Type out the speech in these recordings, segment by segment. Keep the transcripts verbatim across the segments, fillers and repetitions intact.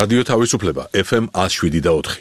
რადიო თავისუფლება ეფ ემ one oh seven და four.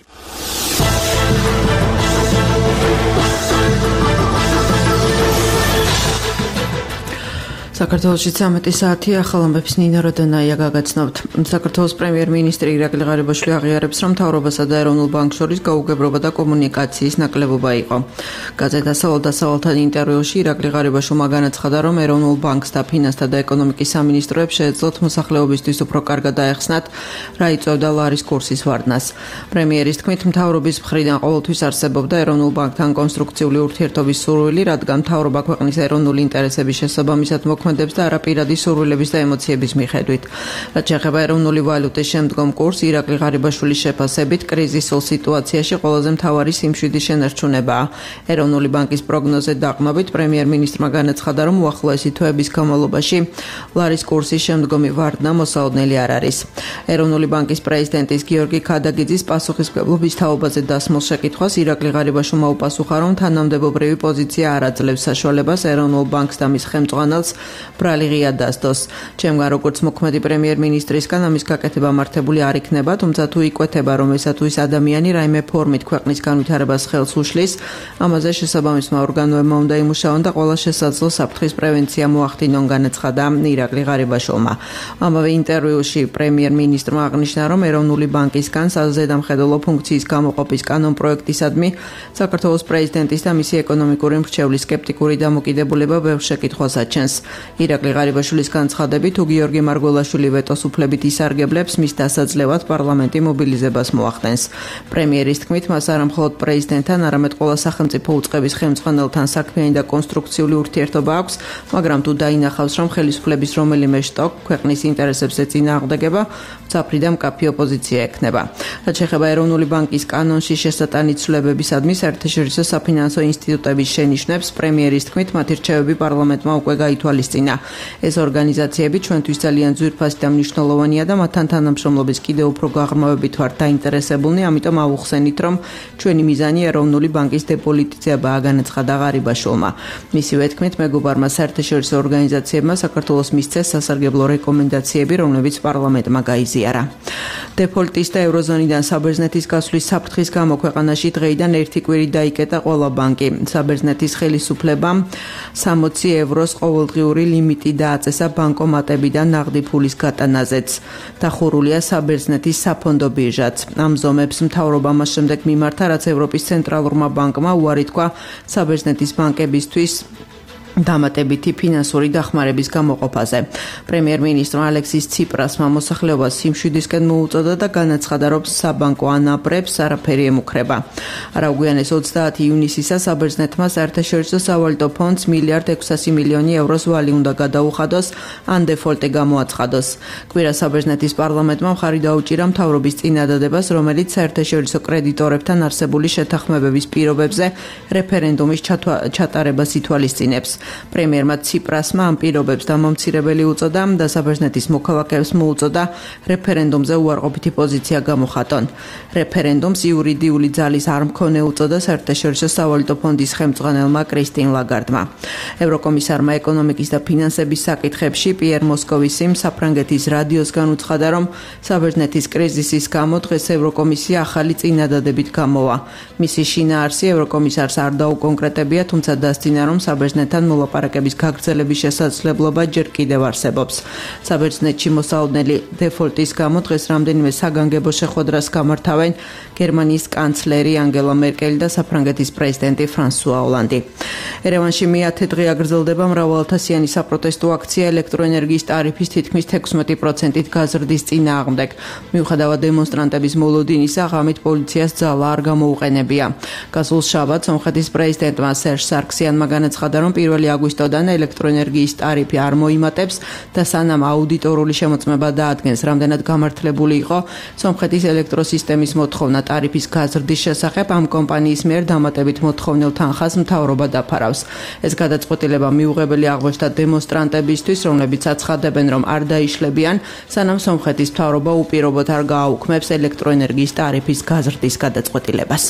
საქართველოში ცამეტი საათი ახალ ამბებს ნინა როდონაია გაგაცნობთ. საქართველოს პრემიერ-მინისტრი ირაკლი ღარიბაშვილი აღიარებს, რომ მთავრობასა და ეროვნულ ბანკს შორის გაუგებრობა და კომუნიკაციის ნაკლებობა იყო. გაზეთა სავალ-დასავალთან ინტერვიუში ირაკლი ღარიბაშვილმა განაცხადა, რომ ეროვნულ ბანკს და ფინანსთა და ეკონომიკის სამინისტროებს შეეძლოთ მოსახლეობისთვის უფრო კარგად დაეხსნათ, რა იწვევდა ლარის კურსის ვარდნას. პრემიერის თქმით, მთავრობის მხრიდან ყოველთვის არსებობდა ეროვნულ ბანკთან კონსტრუქციული ურთიერთობის სურვილი, რადგან მთავრობა ქვეყნის ეროვნული ინტერესების შესაბამისად მოქმედებს და არაპირადი სურვილების და ემოციების მიხედვით. რაც შეეხება ეროვნული ვალუტის შემდგომ კურსს, ირაკლი ღარიბაშვილის შეფასებით, კრიზისულ სიტუაციაში ყველაზე მთავარი სიმშვიდის შენარჩუნებაა. ეროვნული ბანკის პროგნოზზე დაყრდნობით, პრემიერ-მინისტრმა განაცხადა, რომ უახლოესი თვეების განმავლობაში ლარის კურსის შემდგომი ვარდნა მოსაოდნელი არ არის. ეროვნული ბანკის პრეზიდენტის გიორგი ქადაგიძის პასუხისმგებლობის თაობაზე დასმულ შეკითხვას ირაკლი ღარიბაშვილმა უპასუხა, რომ თანამდებობრივი პოზიცია არ აძლევს საშუალებას ეროვნულ ბანკს და მის ხელმძღვანელს ბრალი ღია დასდოს. ჩემგან როგორც მოქმედი პრემიერ-მინისტრისგან ამის გაკეთება მართებული არ იქნება, თუმცა თუ იკვეთება, რომ ესა თუ ის ადამიანი რაიმე ფორმით ქვეყნის განვითარებას ხელს უშლის, ამაზე შესაბამისმა ორგანოებმა უნდა იმუშაონ და ყველა შესაძლო საფრთხის პრევენცია მოახდინონ, განაცხადა ირაკლი ღარიბაშვილმა. ამავე ინტერვიუში პრემიერ-მინისტრმა აღნიშნა, რომ ეროვნული ბანკისგან საზედამხედველო ფუნქციის გამოყოფის კანონპროექტისადმი საქართველოს პრეზიდენტის და მისი ეკონომიკური მრჩევლის სკეპტიკური დამოკიდებულება ბევრ შეკითხვას აჩენს. ირაკლი ღარიბაშვილის განცხადებით, თუ გიორგი მარგველაშვილი ვეტოს უფლებით ისარგებლებს, მის დასაძლევად პარლამენტი მობილიზებას მოახდენს. პრემიერის თქმით, მას არა მხოლოდ პრეზიდენტთან, არამედ ყველა სახელმწიფო უწყების ხელმძღვანელთან საქმიანი და კონსტრუქციული ურთიერთობა აქვს, მაგრამ თუ დაინახავს, რომ ხელისუფლების რომელიმე შტო ქვეყნის ინტერესებზე წინააღმდეგება, მძაფრი და მკაფიო პოზიცია ექნება. რაც შეეხება ეროვნული ბანკის კანონში შესატანი ცვლილებებისადმი საერთაშორისო საფინანსო ინსტიტუტების შენიშვნებს, პრემიერის თქმით, მათი რჩევები პარლამენტმა უკვე გაითვალისწინა. ეს ორგანიზაციები ჩვენთვის ძალიან ძვირფასი და მნიშვნელოვანია და მათთან თანამშრომლობის კიდევ უფრო გაღრმავებით ვართ დაინტერესებულნი, ამიტომ ავუხსენით, რომ ჩვენი მიზანი ეროვნული ბანკის დეპოლიტიზებაა, განაცხადა ღარიბაშვილმა. მისივე თქმით, მეგობარმა საერთაშორისო ორგანიზაციებმა საქართველოს მისცეს სასარგებლო რეკომენდაციები, რომლებიც პარლამენტმა გაიზიარა. დეფოლტის და ევროზონიდან საბერძნეთის გასვლის საფრთხის გამო ქვეყანაში დღეიდან ერთი კვირი დაიკეტა ყველა ბანკი. საბერძნეთის ხელისუფლებამ სამოცი ევროს ყოველდღიური ლიმიტი დააწესა ბანკომატებიდან ნაღდი ფულის გატანაზეც. დახურულია საბერძნეთის საფონდო ბირჟაც. ამ ზომებს მთავრობა მას შემდეგ მიმართა, რაც ევროპის ცენტრალურმა ბანკმა უარი თქვა საბერძნეთის ბანკებისთვის დამატებითი ფინანსური დახმარების გამოყოფაზე. პრემიერ-მინისტრმა ალექსის ციპრასმა მოსახლეობას სიმშვიდისკენ მოუწოდა და განაცხადა, რომ საბანკო ანაბრებს არაფერი ემუქრება. არაგვიანეს ოცდაათი ივნისისა საბერძნეთმა საერთაშორისო სავალუტო ფონდს მილიარდ ექვსასი მილიონი ევროს ვალი უნდა გადაუხადოს, ან დეფოლტი გამოაცხადოს. კვირა საბერძნეთის პარლამენტმა მხარი დაუჭირა მთავრობის წინადადებას, რომელიც საერთაშორისო კრედიტორებთან არსებული შეთანხმებების პირობებზე რეფერენდუმის ჩატარებას ითვალისწინებს. პრემიერმა ციპრასმა ამ პირობებს დამამცირებელი უწოდა და საბერძნეთის მოქალაქეებს მოუწოდა რეფერენდუმზე უარყოფითი პოზიცია გამოხატონ. რეფერენდუმს იურიდიული ძალის არ მქონე უწოდა საერთაშორისო სავალუტო ფონდის ხელმძღვანელმა კრისტინ ლაგარდმა. ევროკომისარმა ეკონომიკის და ფინანსების საკითხებში პიერ მოსკოვისიმ საფრანგეთის რადიოს განუცხადა, რომ საბერძნეთის კრიზისის გამო დღეს ევროკომისია ახალი წინადადებით გამოვა. მისი შინაარსი ევროკომისარს არ დაუკონკრეტებია, თუმცა დასძინა, რომ საბერძნეთთან მოლაპარაკების გაგრძელების შესაძლებლობა ჯერ კიდევ არსებობს. საბერძნეთში მოსაოდნელი დეფოლტის გამო დღეს რამდენიმე საგანგებო შეხვედრას გამართავენ გერმანიის კანცლერი ანგელა მერკელი და საფრანგეთის პრეზიდენტი ფრანსუა ოლანდი. ერევანში მეათე დღე აგრძელდება მრავალათასიანი საპროტესტო აქცია ელექტროენერგიის ტარიფის თითქმის თექვსმეტი პროცენტით გაზრდის წინააღმდეგ. მიუხედავად დემონსტრანტების მოლოდინისა, ღამით პოლიციას ძალა არ გამოუყენებია. გასულ შაბათს სომხეთის პრეზიდენტმა სერჟ სარქსიანმა განაცხადა, რომ პირველი აგვისტოდან ელექტროენერგიის ტარიფი არ მოიმატებს და სანამ აუდიტორული შემოწმება დაადგენს, რამდენად გამართლებული იყო სომხეთის ელექტროსისტემის მოთხოვნა ტარიფის გაზრდის შესახებ, ამ კომპანიის მიერ დამატებით მოთხოვნილ თანხას მთავრობა დაფარავს. ეს გადაწყვეტილება მიუღებელი აღმოჩნდა დემონსტრანტებისთვის, რომლებიც აცხადებენ, რომ არ დაიშლებიან, სანამ სომხეთის მთავრობა უპირობოდ არ გააუქმებს ელექტროენერგიის ტარიფის გაზრდის გადაწყვეტილებას.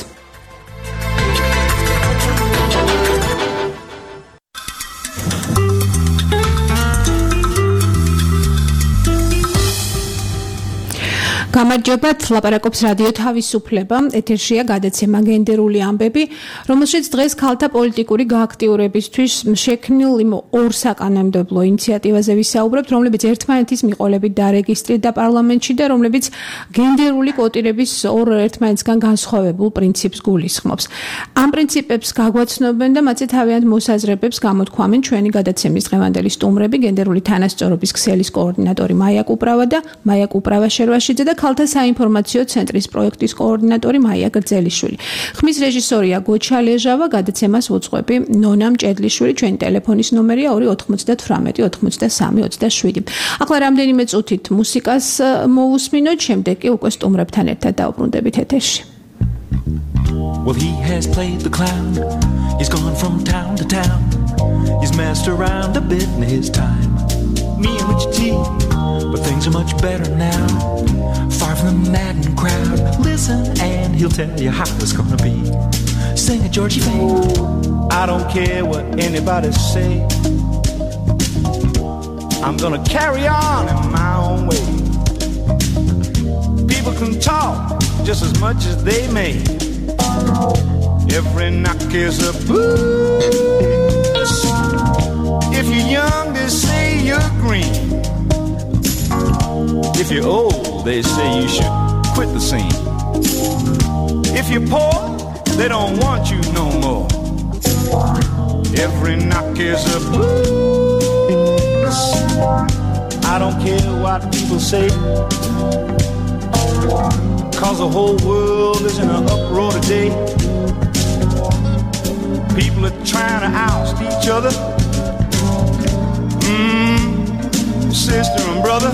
გამარჯობათ, ლაპარაკობს რადიო თავისუფლება. ეთერშია გადაცემა გენდერული ამბები, რომელშიც დღეს ქალთა პოლიტიკური გააქტიურებისთვის შექმნილ იმ ორ საკანონმდებლო ინიციატივაზე ვისაუბრებთ, რომლებიც ერთმანეთის მიყოლებით დარეგისტრირდა პარლამენტში და რომლებიც გენდერული კვოტირების ორ ერთმანეთისგან განსხვავებულ პრინციპს გულისხმობს. ამ პრინციპებს გაგვაცნობენ და მათზე თავიანთ მოსაზრებებს გამოთქვამენ ჩვენი გადაცემის დღევანდელი სტუმრები, გენდერული თანასწორობის ქსელის კოორდინატორი მაია კუპრავა და მაია კუპრავა შერვაშიძე და ქალთა საინფორმაციო ცენტრის პროექტის კოორდინატორი მაია გრძელიშვილი. ხმის რეჟისორია გოჩა ლეჟავა, გადაცემას უძღვები ნონა მჭედლიშვილი, ჩვენი ტელეფონის ნომერია ორი ოთხმოცდათვრამეტი ოცდასამი ოცდაშვიდი. ახლა რამდენიმე წუთით მუსიკას მოусმინოთ, შემდეგ კი უკვე სტუმრებთან ერთად დავბრუნდებით ეთერში. Well, he has played the clown. He's gone from town to town. He's messed around a bit in his time. Me and Richie T, but things are much better now. Far from the maddened crowd. Listen and he'll tell you how it's gonna be. Sing it, Georgie May. I don't care what anybody say. I'm gonna carry on in my own way. People can talk just as much as they may. Every knock is a boost. If you're young, they say you're green. If you're old, they say you should quit the scene. If you're poor, they don't want you no more. Every knock is a boost. I don't care what people say, 'cause the whole world is in an uproar today. People are trying to oust each other. Mm, sister and brother,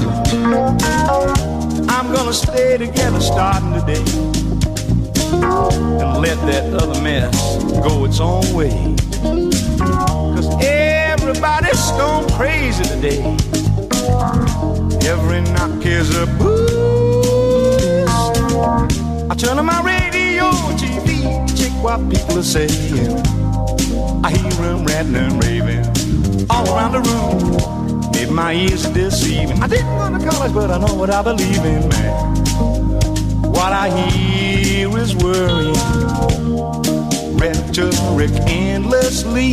I'm gonna stay together starting today and let that other mess go its own way. 'Cause everybody's stone crazy today. Every knock is a boost. I turn on my radio and T V, check what people are saying. I hear them ranting and raving all around the room. Maybe my ears are deceiving. I didn't go to college, but I know what I believe in, man. What I hear is worrying, rhetoric endlessly,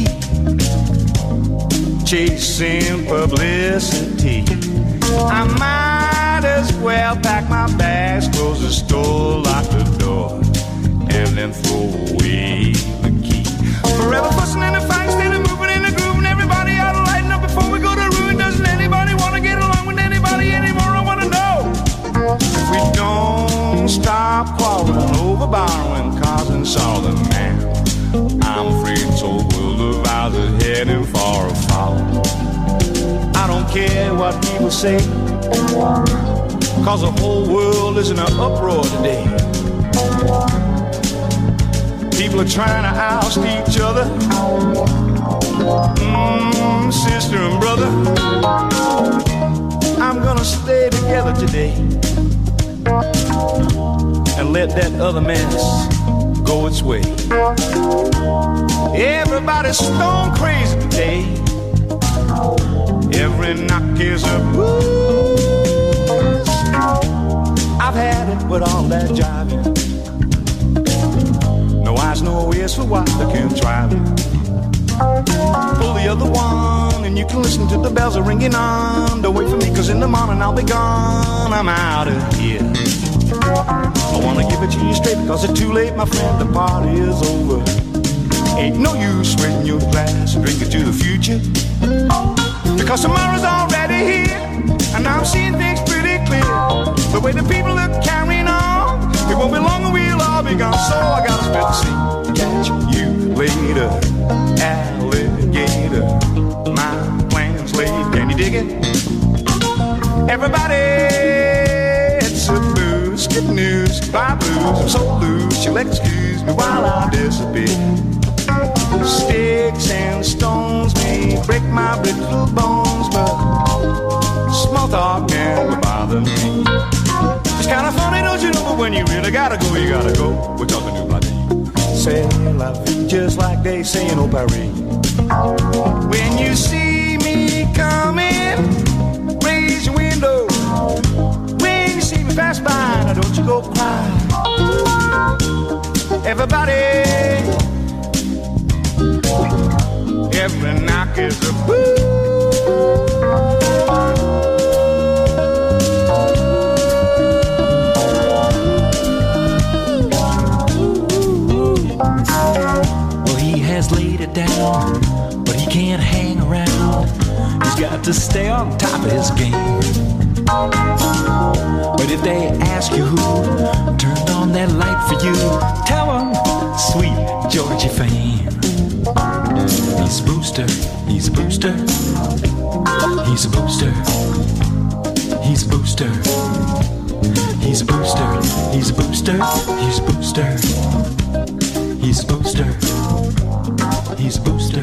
chasing publicity. I might as well pack my bags, close the store, lock the door, and then throw away the key. Forever fussing and fighting, instead of moving in the groove, and everybody ought to lighten up before we go to ruin. Doesn't anybody want to get along with anybody anymore? I want to know. If we don't stop quarreling over borrowing, causing sorrow, then man, I'm afraid this whole world of ours is heading for a fall. I don't care what people say, 'cause the whole world is in an uproar today. People are trying to oust each other. Mm, sister and brother, I'm gonna stay together today and let that other mess go its way. Everybody's stone crazy today. Every knock is a boost. I've had it with all that jiving. No eyes, no ears for what they can try me. Pull the other one and you can listen to the bells are ringing on. Don't wait for me, 'cause in the morning I'll be gone. I'm out of here. I wanna give it to you straight, because it's too late, my friend, the party is over. Ain't no use sweating your glass and drinking to the future, because tomorrow's already here, and I'm seeing things pretty clear. The way the people are carrying on, it won't be long and we'll all be gone. So I gotta spit the sea, catch you later, alligator. My plan's laid, can you dig it? Everybody, it's a blues, good news, bye blues, I'm so loose, you'll excuse me while I disappear. Sticks and stones may break my brittle bones, but small talk never bother me. It's kind of funny, don't you know, but when you really gotta go, you gotta go. We're talking to my name. C'est la vie, just like they say in Old Paris. When you see me coming, raise your window. When you see me pass by, go cry. Everybody, every knock is a boo. Well, he has laid it down, but he can't hang around. He's got to stay on top of his game. But if they ask you who turned on that light for you, tell them sweet Georgie Fame. He's a booster, he's a booster, he's a booster, he's a booster, he's a booster, he's a booster, he's a booster, he's a booster, he's a booster,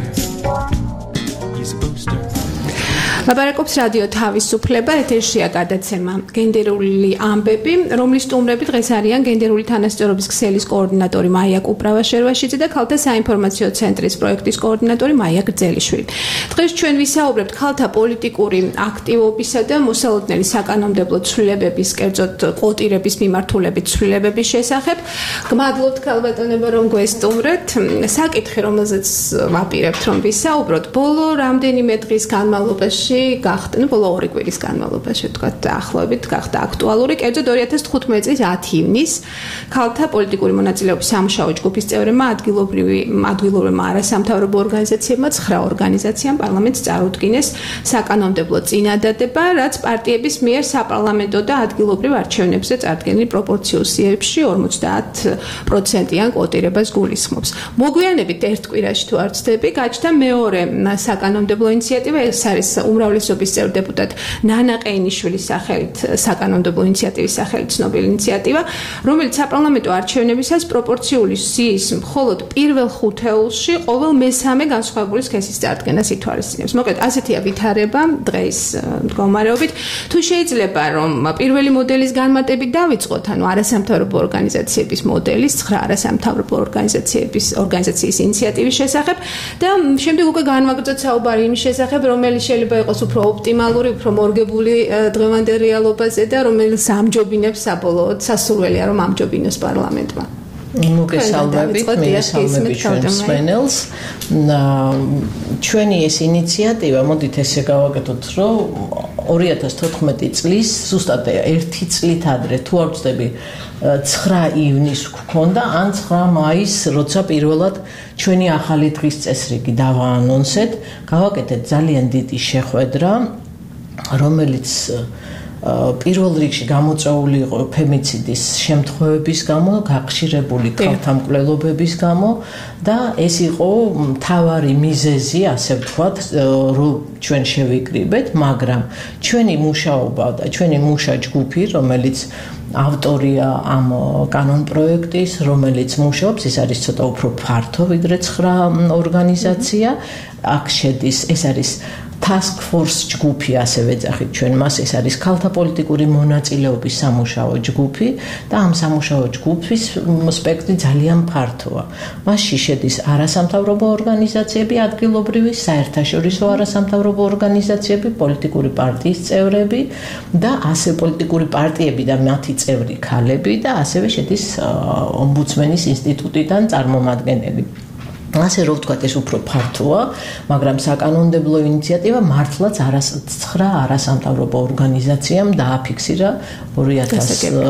he's a booster. ლაპარაკობს რადიო თავისუფლება, ეთერშია გადაცემა გენდერული ამბები, რომლის სტუმრები დღეს არიან გენდერული თანასწორობის ქსელის კოორდინატორი მაია კუპრავაშერვაშიძე და ქალთა საინფორმაციო ცენტრის პროექტის კოორდინატორი მაია გრძელიშვილი. დღეს ჩვენ ვისაუბრებთ ქალთა პოლიტიკური აქტივობისა და მოსალოდნელი საკანონმდებლო ცვლილებების, კერძოდ კვოტირების მიმართულებით ცვლილებების შესახებ. გმადლობთ ქალბატონებო, რომ გვესტუმრეთ. საკითხი, რომელზეც ვაპირებთ, რომ ვისაუბროთ, ბოლო რამდენიმე დღის განმავლობაში გახდა, ну, ბოლო ორი კვირის განმავლობაში, ვთქვათ, ახლობით გახდა აქტუალური, კერძოდ ორი ათას თხუთმეტი წლის ათი ივნისს ქალთა პოლიტიკური მონაწილეობის სამუშაო ჯგუფის წევრებმა ადგილობრივი ადგილობრივმა არასამთავრობო ორგანიზაციებმა ცხრა ორგანიზაციამ პარლამენტს წარუდგინეს საკანონმდებლო წინადადება, რაც პარტიების მიერ საპარლამენტო და ადგილობრივ არჩევნებზე წარდგენილ პროპორციებში ორმოცდაათ პროცენტიან კვოტირებას გულისხმობს. მოგვიანებით ერთ კვირაში თუ არ ვცდები, გაჩნდა მეორე საკანონმდებლო ინიციატივა, ეს არის უმრავლესობის წევრ დეპუტატ ნანა ყეინიშვილის სახელით საკანონმდებლო ინიციატივის სახელით ცნობილი ინიციატივა, რომელიც საპარლამენტო არჩევნებისას პროპორციული სიის მხოლოდ პირველ ხუთეულში ყოველ მესამე განსხვავებული სქესის წარდგენას ითვალისწინებს. მოკლედ, ასეთია ვითარება დღეს მდგომარეობით. თუ შეიძლება რომ პირველი მოდელის განმარტებით დავიწყოთ, ანუ არასამთავრობო ორგანიზაციების მოდელის, ცხრა არასამთავრობო ორგანიზაციების ორგანიზაციის ინიციატივის შესახებ და შემდეგ უკვე განვაგრძოთ საუბარი იმის შესახებ, რომელიც შეიძლება იყოს უფრო ოპტიმალური, უფრო მორგებული დღევანდელ რეალობაზე და რომელიც ამჯობინებს საბოლოოდ სასურველია რომ ამჯობინოს პარლამენტმა. მოგესალმებით, მოგესალმებით ჩვენ მსმენელს. ჩვენი ეს ინიციატივა, მოდით ესე გავაკეთოთ, რომ ორი ათას თოთხმეტი წლის ზუსტად ერთი წლით ადრე, თუ არ ვცდები, ცხრა ივნისს გქონდა, ან ცხრა მაისს, როცა პირველად ჩვენი ახალი დღის წესრიგი დავაანონსეთ, გავაკეთეთ ძალიან დიდი შეხვედრა, რომელიც პირველ რიგში გამოწვეული იყო ფემიციდის შემთხვევების გამო, გახშირებული ქალთა მკვლელობების გამო და ეს იყო მთავარი მიზეზი, ასე ვთქვათ, რომ ჩვენ შევიკრიბეთ, მაგრამ ჩვენი მუშაობა და ჩვენი მუშა ჯგუფი, რომელიც ავტორია ამ კანონპროექტის, რომელიც მუშაობს, ეს არის ცოტა უფრო ფართო, ვიდრე ცხრა ორგანიზაცია, აქ შედის, ეს არის task force ჯგუფი, ასე ვეძახით ჩვენ მას, ეს არის ქალთა პოლიტიკური მონაწილეობის სამუშაო ჯგუფი და ამ სამუშაო ჯგუფის სპექტრი ძალიან ფართოა. მასში შედის არასამთავრობო ორგანიზაციები, ადგილობრივი, საერთაშორისო არასამთავრობო ორგანიზაციები, პოლიტიკური პარტიის წევრები და ასე პოლიტიკური პარტიები და მათი წევრი ქალები და ასევე შედის ომბუდსმენის ინსტიტუტიდან წარმომადგენელი. ასე რომ ვთქვათ, ეს უფრო ფართოა, მაგრამ საკანონმდებლო ინიციატივა მართლაც ცხრა არასამთავრობო ორგანიზაციამ დააფიქსირა ორი ათას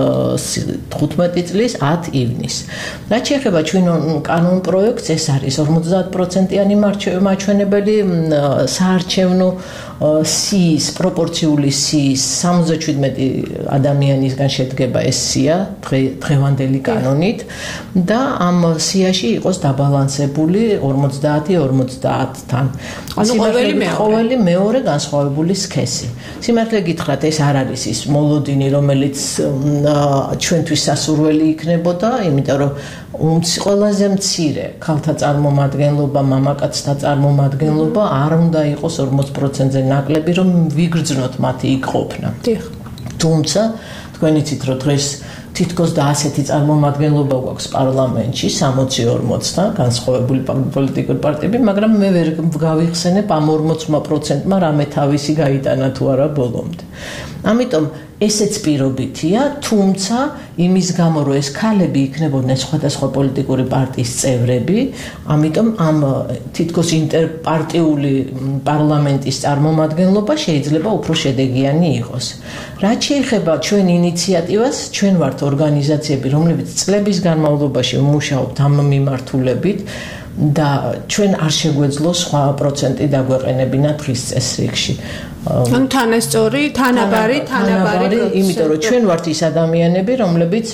თხუთმეტი წლის ათი ივნისს. რაც შეეხება ჩვენ კანონპროექტს, ეს არის ორმოცდაათ პროცენტიანი მაჩვენებელი საარჩევნო სიის, პროპორციული სიის სამოცდაშვიდმეტი ადამიანისგან შედგება ეს სია დღევანდელი კანონით და ამ სიაში იყოს დაბალანსებული ორმოცდაათი ორმოცდაათთან. ანუ ყოველი მეორე განსხვავებული სქესი. სიმართლე გითხრათ, ეს არ არის ის მოლოდინი, რომელიც ჩვენთვის სასურველი იქნებოდა, იმიტომ რომ ყველაზე მცირე ქალთა წარმომადგენლობა, მამაკაცთა წარმომადგენლობა არ უნდა იყოს ორმოც პროცენტზე ნაკლები, რომ ვიგრძნოთ მათი იქ ყოფნა. თუმცა თქვენ იცით, რომ დღეს თითქოს და ასეთი წარმომადგენლობა გვაქვს პარლამენტში, სამოცი ორმოცთან, განსხვავებული პოლიტიკური პარტიები, მაგრამ მე ვერ გავიხსენებ ამ ორმოცმა პროცენტმა რამე თავისი გაიტანა თუ არა ბოლომდე. ამიტომ ესეც პირობითია, თუმცა იმის გამო რომ ეს ქალები იქნებოდნენ სხვადასხვა პოლიტიკური პარტიის წევრები, ამიტომ ამ თითქოს ინტერპარტიული პარლამენტის წარმომადგენლობა შეიძლება უფრო შედეგიანი იყოს. რაც შეეხება ჩვენ ინიციატივას, ჩვენ ვართ ორგანიზაციები, რომლებიც წლების განმავლობაში ვმუშაობთ ამ მიმართულებით და ჩვენ არ შეგვეძლო სხვა პროცენტი დაგვეყენებინა დღის წესრიგში. ანუ თანასწორი, თანაბარი, თანაბარი, იმიტომ რომ ჩვენ ვართ ის ადამიანები, რომლებიც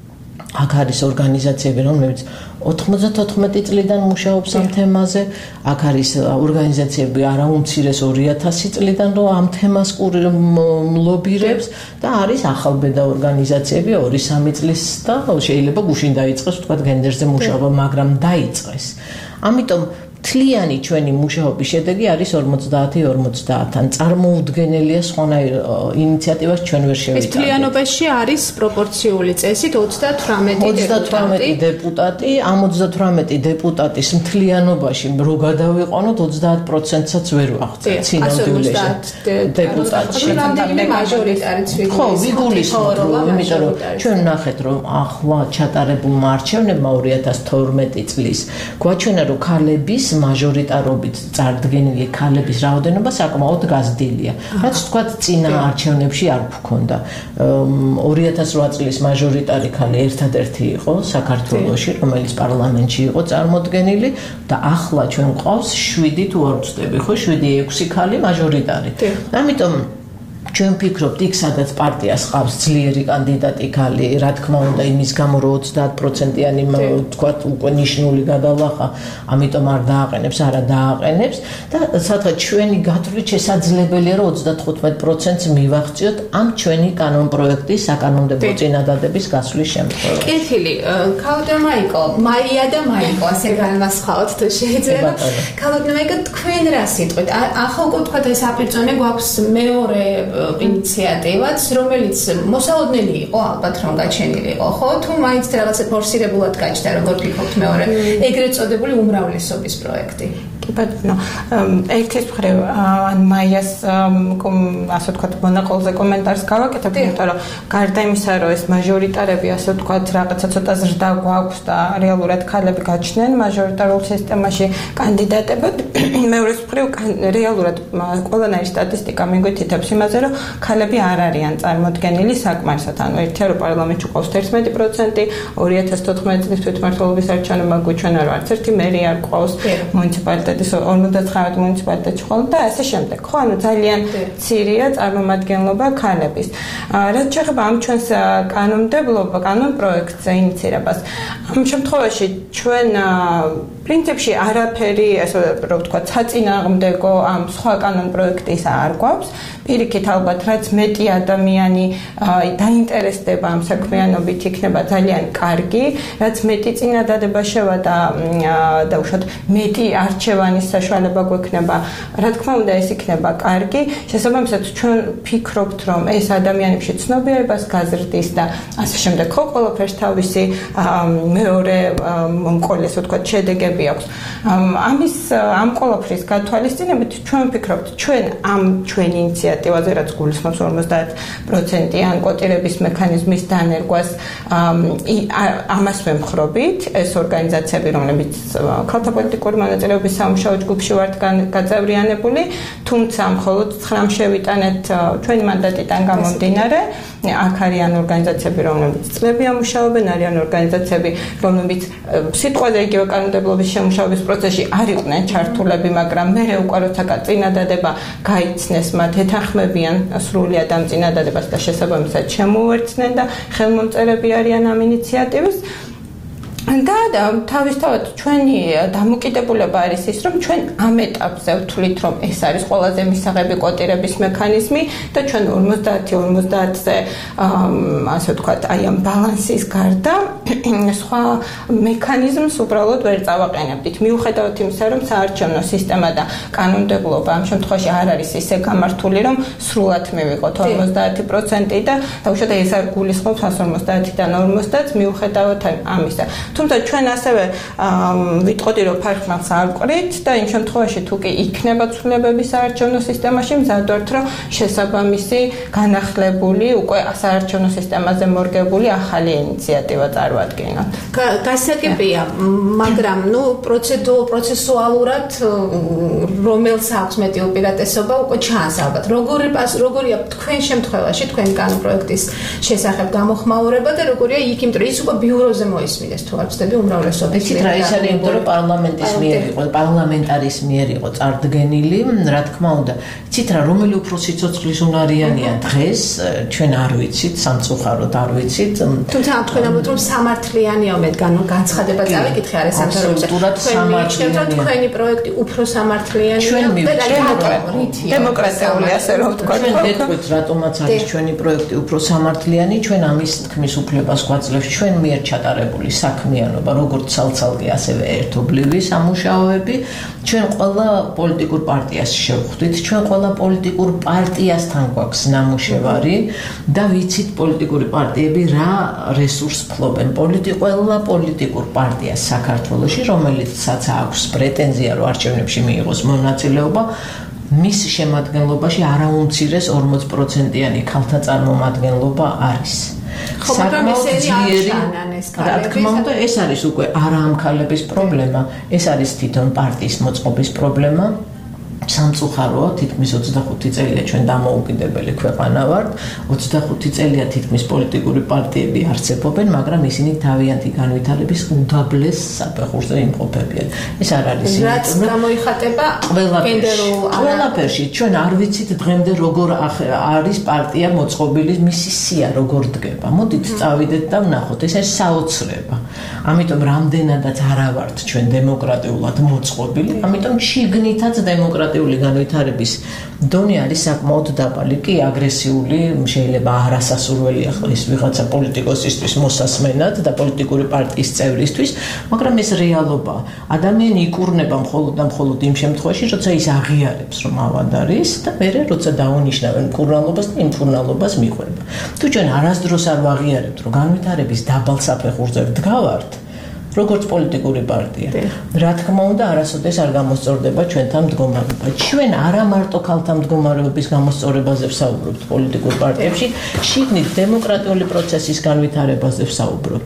აქ არის ორგანიზაციები, რომლებიც ოთხმოცდათოთხმეტი წლიდან მუშაობს ამ თემაზე, აქ არის ორგანიზაციები არა უმცირეს ორი ათასი წლიდან რომ ამ თემას ლობირებს და არის ახალბედა ორგანიზაციები ორი სამი წლის და შეიძლება გუშინ დაიწყეს თქვა გენდერზე მუშაობა, მაგრამ დაიწყეს. ამიტომ თლიანი ჩვენი მუშაობის შედეგი არის ორმოცდაათი ორმოცდაათთან. წარმოუდგენელია სხვანაირ ინიციატივას ჩვენ ვერ შევიტანთ. ეს თლიანობაში არის პროპორციული წესით ოცდათვრამეტი დეპუტატი, ამ ოცდათვრამეტი დეპუტატის მთლიანობაში რო გადავიყვანოთ ოცდაათ პროცენტსაც ვერ ვაღწევთ სინამდვილეში დეპუტატში. რამდენიმე მაჟორიტარიც ვიგულისხმობთ. ხო, ვიგულისხმობთ, იმიტომ რომ ჩვენ ვნახეთ რომ ახლა ჩატარებულმა არჩევნებმა ორი ათას თორმეტი წლის გვაჩვენა რომ ქალების მაჟორიტარობით წარდგენილი ქალების რაოდენობა საკმაოდ გაზრდილია. რაც თქვა წინა არჩევნებში არ გვქონდა. ორი ათას რვა წლის მაჟორიტარი ქალი ერთადერთი იყო საქართველოში, რომელიც პარლამენტში იყო წარმოდგენილი და ახლა ჩვენ გვყავს შვიდი თუ არ ვწდები, ხო, შვიდი ექვსი ქალი მაჟორიტარი. ამიტომ ჩვენ ვფიქრობთ, იქ სადაც პარტიას ყავს ძლიერი კანდიდატი ქალი, რა თქმა უნდა, იმის გამო რომ ოცდაათ პროცენტიანი თქვა უკვე ნიშნული გადალახა, ამიტომ არ დააყენებს, არა დააყენებს და სადღაც ჩვენი გათვლით შესაძლებელია რომ ოცდათხუთმეტ პროცენტს მივაღწიოთ ამ ჩვენი კანონპროექტის საკანონმდებლო წინადადების გასვლის შემთხვევაში. კეთილი, ქალბატონ მაიკო, მაია და მაიკო, ასე განმასხავთ თუ შეიძლება. ქალბატონ მაიკო, თქვენ რა სიტყვით? ახლა უკვე თქვა ეს აპირწონე გვაქვს მეორე ინიციატივაც, რომელიც მოსალოდნელი იყო, ალბათ რომ გაჩენილიყო, ხო? თუ მაინც რაღაცა ფორსირებულად გაჩნდა, როგორ ფიქრობთ მეორე, ეგრეთ წოდებული უმრავლესობის პროექტი? კი ბატონო, ერთის მხრივ ან მაიას ასე ვთქვათ მონაყოლზე კომენტარს გავაკეთებ, იმიტომ რომ გარდა იმისა, რომ ეს მაჟორიტარები ასე ვთქვათ რაღაცა ცოტა ზრდა გვაქვს და რეალურად ქალები გაჩნდნენ მაჟორიტარულ სისტემაში კანდიდატებად, მეორეს მხრივ რეალურად ყველანაირი სტატისტიკა მიგვითითებს იმაზე, რომ ქალები არ არიან წარმოდგენილი საკმარისად. ანუ ერთია რომ პარლამენტში ყავს თერთმეტი პროცენტი, ორი ათას თოთხმეტი წლის თვითმმართველობის არჩევნებმა გვიჩვენა, რომ არც ერთი მერი არ ყავს მუნიციპალიტეტში ორმოცდათხრამეტ მუნიციპალიტეტში ხოლმე და ასე შემდეგ. ხო, ანუ ძალიან მცირეა წარმომადგენლობა ქალების. რაც შეეხება ამ ჩვენს კანონმდებლობა, კანონპროექტზე ინიცირებას, ამ შემთხვევაში ჩვენ პრინციპში არაფერი, ასე რომ ვთქვათ, საწინააღმდეგო ამ სხვა კანონპროექტისა არ გვაქვს. პირიქით ალბათ, რაც მეტი ადამიანი დაინტერესდება ამ საქმიანობით, იქნება ძალიან კარგი, რაც მეტი წინადადება შევა და დაუშვათ მეტი არჩევანის საშუალება გვექნება, რა თქმა უნდა, ეს იქნება კარგი. შესაბამისად, ჩვენ ვფიქრობთ, რომ ეს ადამიანებში ცნობიერებას გაზრდის და ასე შემდეგ. ხო, ყველაფერს თავისი მეორე მომყოლი, ასე ვთქვათ, შედეგები აქვს. ამის ამ ყველაფრის გათვალისწინებით ჩვენ ვფიქრობთ, ჩვენ ამ ჩვენი ინიციატივაზე, რაც გულისხმობს ორმოცდაათ პროცენტიან კოტირების მექანიზმის დანერგვას, ამას ვემხრობით, ეს ორგანიზაციები, რომლებიც ქალთა პოლიტიკური მონაწილეობის სამუშაო ჯგუფში ვართ გაწევრიანებული, თუმცა მხოლოდ ცხრამ შევიტანეთ ჩვენი მანდატიდან გამომდინარე. აქ არიან ორგანიზაციები, რომლებიც წლებია მუშაობენ, არიან ორგანიზაციები, რომლებიც სიტყვაზე იგივე კანონმდებლობის შემუშავების პროცესში არ იყვნენ ჩართულები, მაგრამ მერე უკვე როცა წინადადება გაიცნეს, მათ ეთანხმებიან სრულიად ამ წინადადებას და შესაბამისად შემოუერთდნენ და ხელმომწერები არიან ამ ინიციატივის. და თავისთავად ჩვენი დამოკიდებულება არის ის, რომ ჩვენ ამ ეტაპზე ვთვლით, რომ ეს არის ყველაზე მისაღები კოტირების მექანიზმი და ჩვენ ორმოცდაათი ორმოცდაათზე ასე ვთქვათ, აი ამ ბალანსის გარდა სხვა მექანიზმს უბრალოდ ვერ წავაყენებდით. მიუხედავად იმისა, რომ საარჩევნო სისტემა და კანონმდებლობა ამ შემთხვევაში არ არის ისე გამართული, რომ სრულად მივიღოთ ორმოცდაათი პროცენტი და დაუშვათ ეს არ გულისხმობს ორმოცდაათიდან ორმოცდაათს მიუხედავად ამისა. თუ თუმცა ჩვენ ასევე ვიტყოდი რომ ფარხმას არ ვყრით და იმ შემთხვევაში თუ კი იქნება ცვლილებები საარჩევნო სისტემაში მზად ვართ რომ შესაბამისი განახლებული უკვე საარჩევნო სისტემაზე მორგებული ახალი ინიციატივა წარმოადგინოთ. გასაგებია, მაგრამ ნუ პროცედურ პროცესუალურად რომელს აქვს მეტი უპირატესობა უკვე ჩანს ალბათ. როგორი როგორია თქვენ შემთხვევაში თქვენი კანონპროექტის შესახებ გამოხმაურება და როგორია იქ იმ დროის უკვე ბიუროზე მოისმინეს თუ არ ვცდები უმრავლესობის მიერ. ეს რა არის, იმიტომ რომ პარლამენტის მიერ იყო, პარლამენტარის მიერ იყო წარდგენილი, რა თქმა უნდა. იცით რა, რომელი უფრო სიცოცხლის უნარიანია დღეს, ჩვენ არ ვიცით, სამწუხაროდ არ ვიცით. თუმცა თქვენ ამბობთ რომ სამართლიანია მე განცხადება წავიკითხე არის სამთავროებზე. სამართლიანია. თქვენი პროექტი უფრო სამართლიანია და დემოკრატიული ასე რომ ვთქვა. ჩვენ გეტყვით რატომაც არის ჩვენი პროექტი უფრო სამართლიანი, ჩვენ ამის თქმის უფლებას გვაძლევს ჩვენ მიერ ჩატარებული საქმიანობა, როგორც ცალ-ცალკე ასევე ერთობლივი სამუშაოები, ჩვენ ყველა პოლიტიკურ პარტიას შევხვდით, ჩვენ ყველა პოლიტიკურ პარტიასთან გვაქვს ნამუშევარი და ვიცით პოლიტიკური პარტიები რა რესურსს ფლობენ. ყველა პოლიტიკურ პარტიას საქართველოში, რომელიცაც აქვს პრეტენზია რომ არჩევნებში მიიღოს მონაწილეობა, მის შემადგენლობაში არაუმცირეს ორმოც პროცენტიანი ქალთა წარმომადგენლობა არის. საკმაოდ ძლიერი, რა თქმა უნდა, ეს არის უკვე არა ამ ქალების პრობლემა, ეს არის თვითონ პარტიის მოწყობის პრობლემა. სამწუხაროა, თითქმის ოცდახუთი წელია ჩვენ დამოუკიდებელი ქვეყანა ვართ, ოცდახუთი წელია თითქმის პოლიტიკური პარტიები არსებობენ, მაგრამ ისინი თავიანთი განვითარების უდაბლეს საფეხურზე იმყოფებიან. ეს არ არის რაც გამოიხატება გენდერულ ყველაფერში. ჩვენ არ ვიცით დღემდე როგორ არის პარტია მოწყობილი, მისი სია როგორ დგება. მოდით წავიდეთ და ვნახოთ, ეს არის საოცრება. ამიტომ რამდენადაც არა ვართ ჩვენ დემოკრატიულად მოწყობილი, ამიტომ შიგნითაც დემოკრატიული განვითარების დონე არის საკმაოდ დაბალი, კი აგრესიული, შეიძლება არასასურველი ახლა ის ვიღაცა პოლიტიკოსისთვის მოსასმენად და პოლიტიკური პარტიის წევრისთვის, მაგრამ ეს რეალობაა. ადამიანი იკურნება მხოლოდ და მხოლოდ იმ შემთხვევაში, როცა ის აღიარებს, რომ ავად არის და მერე როცა დაუნიშნავენ მკურნალობას და იმ მკურნალობას მიყვება. თუ ჩვენ არასდროს არ ვაღიარებთ, რომ განვითარების დაბალ საფეხურზე ვდგავართ, როგორც პოლიტიკური პარტია. რა თქმა უნდა, არასოდეს არ გამოსწორდება ჩვენთან მდგომარეობა. ჩვენ არა მარტო ქალთა მდგომარეობის გამოსწორებაზე ვსაუბრობთ პოლიტიკურ პარტიებში, შიგნით დემოკრატიული პროცესის განვითარებაზე ვსაუბრობთ.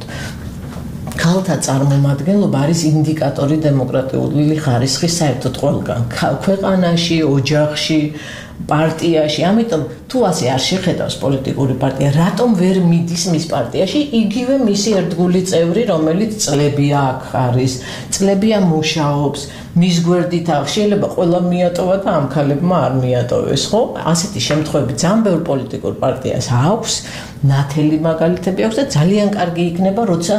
ქალთა წარმომადგენლობა არის ინდიკატორი დემოკრატიული ხარისხის საერთოდ ყველგან. ქვეყანაში, ოჯახში, პარტიაში, ამიტომ თუ ასე არ შეხედავს პოლიტიკური პარტია, რატომ ვერ მიდის მის პარტიაში იგივე მისი ერთგული წევრი, რომელიც წლებია აქ არის, წლებია მუშაობს, მის გვერდით აღ შეიძლება ყველა მიატოვა და ამ ქალებმა არ მიატოვეს, ხო? ასეთი შემთხვევები ძალიან ბევრ პოლიტიკურ პარტიას აქვს, ნათელი მაგალითები აქვს და ძალიან კარგი იქნება, როცა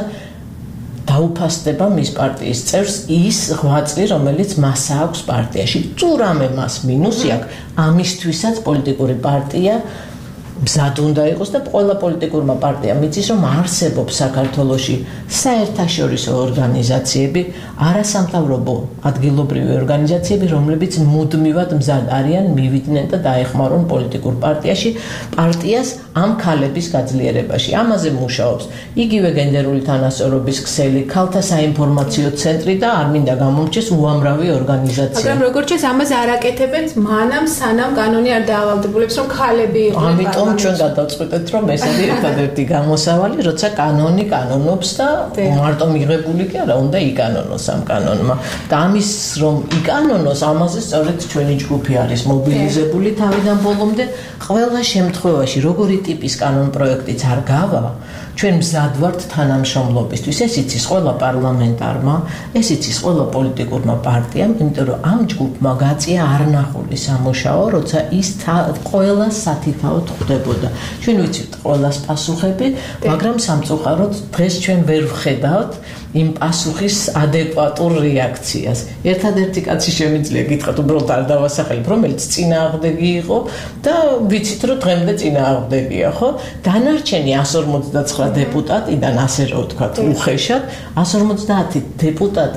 დაუფასდება მის პარტიის წევრს ის ღვაწლი, რომელიც მას აქვს პარტიაში. თუ რამე მას მინუსი აქვს, ამისთვისაც პოლიტიკური პარტია მზად უნდა იყოს და ყველა პოლიტიკურმა პარტიამ იცის, რომ არსებობს საქართველოში საერთაშორისო ორგანიზაციები, არასამთავრობო ადგილობრივი ორგანიზაციები, რომლებიც მუდმივად მზად არიან მივიდნენ და დაეხმარონ პოლიტიკურ პარტიაში, პარტიას ამ ქალების გაძლიერებაში. ამაზე მუშაობს იგივე გენდერული თანასწორობის ქსელი, ქალთა საინფორმაციო ცენტრი და არ მინდა გამომრჩეს უამრავი ორგანიზაცია. მაგრამ როგორც ეს ამაზე არ აკეთებენ მანამ სანამ კანონი არ დაავალდებულებს, რომ ქალები იყვნენ. ამიტომ ჩვენ გადავწყვეტეთ, რომ ეს არის ერთადერთი გამოსავალი, როცა კანონი კანონობს და მარტო მიღებული კი არა, უნდა იკანონოს ამ კანონმა. და ამის რომ იკანონოს, ამაზე სწორედ ჩვენი ჯგუფი არის მობილიზებული თავიდან ბოლომდე. ყველა შემთხვევაში, როგორი ტიპის კანონპროექტიც არ გავა, ჩვენ მზად ვართ თანამშრომლობისთვის. ეს იცის ყველა პარლამენტარმა, ეს იცის ყველა პოლიტიკურმა პარტიამ, იმიტომ რომ ამ ჯგუფმა გაწია არნახული სამუშაო, როცა ის ყველა სათითაოდ ხვდებოდა. ჩვენ ვიცით ყველას პასუხები, მაგრამ სამწუხაროდ დღეს ჩვენ ვერ ვხედავთ იმ პასუხის ადეკვატურ რეაქციას. ერთადერთი კაცი შემიძლია გითხრათ, უბრალოდ არ დავასახელებ, რომელიც წინააღმდეგი იყო და ვიცით რომ დღემდე წინააღმდეგია, ხო? დანარჩენი εκατს ორმოცდაცხრა დეპუტატიდან, ასე რომ ვთქვათ, უხეშად, εκατს ორმოცდაათი დეპუტატი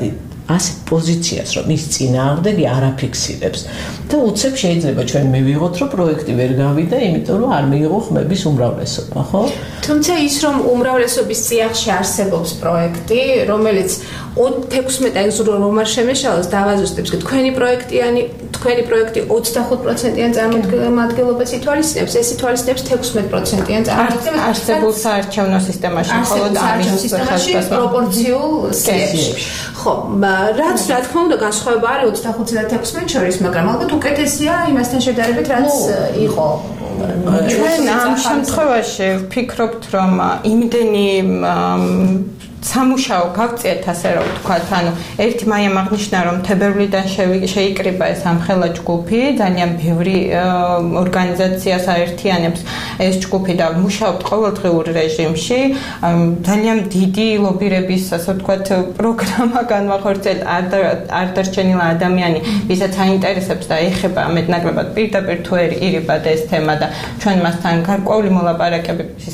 ასეთ პოზიციას, რომ ის წინააღმდეგი არ აფიქსირებს. და უცებ შეიძლება ჩვენ მივიღოთ, რომ პროექტი ვერ გავიდა, იმიტომ რომ არ მიიღო ხმების უმრავლესობა, ხო? თუმცა ის რომ უმრავლესობის წიაღში არსებობს პროექტი, რომელიც თექვსმეტ რომ არ შემეშალოს დავაზუსტებს, თქვენი პროექტიანი, თქვენი პროექტი ოცდახუთ პროცენტიან წარმომადგენლობას ითვალისწინებს, ეს ითვალისწინებს თექვსმეტ პროცენტიან წარმომადგენლობას არსებულ საარჩევნო სისტემაში, მხოლოდ ამის სისტემაში პროპორციულ სიებში. ხო, რაც რა თქმა უნდა განსხვავება არის ოცდახუთსა და თექვსმეტ შორის, მაგრამ ალბათ უკეთესია იმასთან შედარებით, რაც იყო. ჩვენ ამ შემთხვევაში ვფიქრობთ, რომ იმდენი სამუშაო გავწიეთ, ასე რომ ვთქვათ, ანუ ერთი მაიამ აღნიშნა, რომ თებერვლიდან შეიკრიბა ეს ამხელა ჯგუფი, ძალიან ბევრი ორგანიზაციას აერთიანებს ეს ჯგუფი და მუშაობთ ყოველდღიურ რეჟიმში, ძალიან დიდი ლობირების, ასე ვთქვათ, პროგრამა განვახორციელეთ, არ დარჩენილა ადამიანი, ვისაც აინტერესებს და ეხება მეტნაკლებად პირდაპირ თუ ირიბად ეს თემა და ჩვენ მასთან გარკვეული მოლაპარაკებების,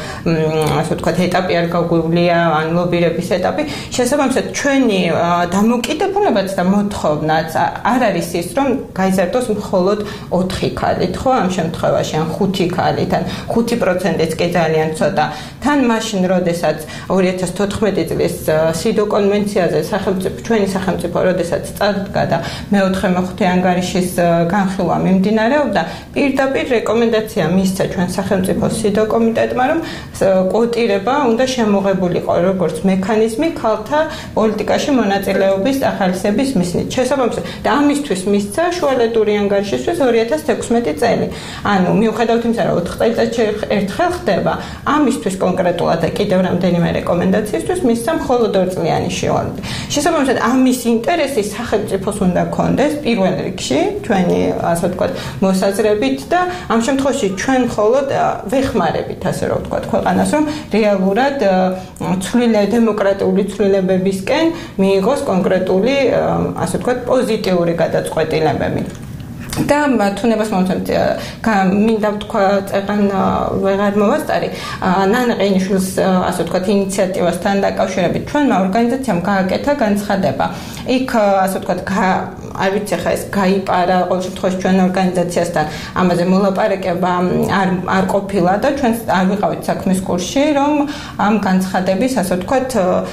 ასე ვთქვათ, ეტაპი არ გაგვივლია, ან ლობირების ეტაპი, შესაბამისად ჩვენი დამოკიდებულებაც და მოთხოვნაც არ არის ის, რომ გაიზარდოს მხოლოდ ოთხი ქალით, ხო, ამ შემთხვევაში, ან ხუთი ქალით, ან ხუთი პროცენტიც კი ძალიან ცოტა. თან მაშინ, როდესაც ორი ათას თოთხმეტი წლის სიდო კონვენციაზე სახელმწიფო, ჩვენი სახელმწიფო, როდესაც წარდგა და მეოთხე მეხუთე ანგარიშის განხილვა მიმდინარეობდა, პირდაპირ რეკომენდაცია მისცა ჩვენ სახელმწიფო სიდო კომიტეტმა, რომ კვოტირება უნდა შემოღებულიყო როგორც მექანიზმი ქალთა პოლიტიკაში მონაწილეობის ახალისების მიზნით. შესაბამისად, და ამისთვის მისცა შუალედური ანგარიშისთვის ორი ათას თექვსმეტი წელი. ანუ მიუხედავად იმისა, რომ ოთხ წელიწადში ერთხელ ხდება, ამისთვის კონკრეტულად და კიდევ რამდენიმე რეკომენდაციისთვის მისცა მხოლოდ ორწლიანი შევალდი. შესაბამისად, ამის ინტერესი სახელმწიფოს უნდა ქონდეს პირველ რიგში, ჩვენი, ასე ვთქვათ, მოსაზრებით და ამ შემთხვევაში ჩვენ მხოლოდ ვეხმარებით, ასე რომ ვთქვათ, ქვეყანას, რომ რეალურად ცვლილე დემოკრატიული ცვლილებებისკენ მიიღოს კონკრეტული, ასე ვთქვათ, პოზიტიური გადაწყვეტილებები. და თუნებას მომწონთ მინდა ვთქვა წეღან ვეღარ მოვასწარი ნანა ყენიშვილის ასე ვთქვათ ინიციატივასთან დაკავშირებით ჩვენმა ორგანიზაციამ გააკეთა განცხადება იქ ასე ვთქვათ არ ვიცი ხა ეს გაიპარა ყოველ შემთხვევაში ჩვენ ორგანიზაციასთან ამაზე მოლაპარაკება არ არ ყოფილა და ჩვენ არ ვიყავით საქმის კურსში რომ ამ განცხადების ასე ვთქვათ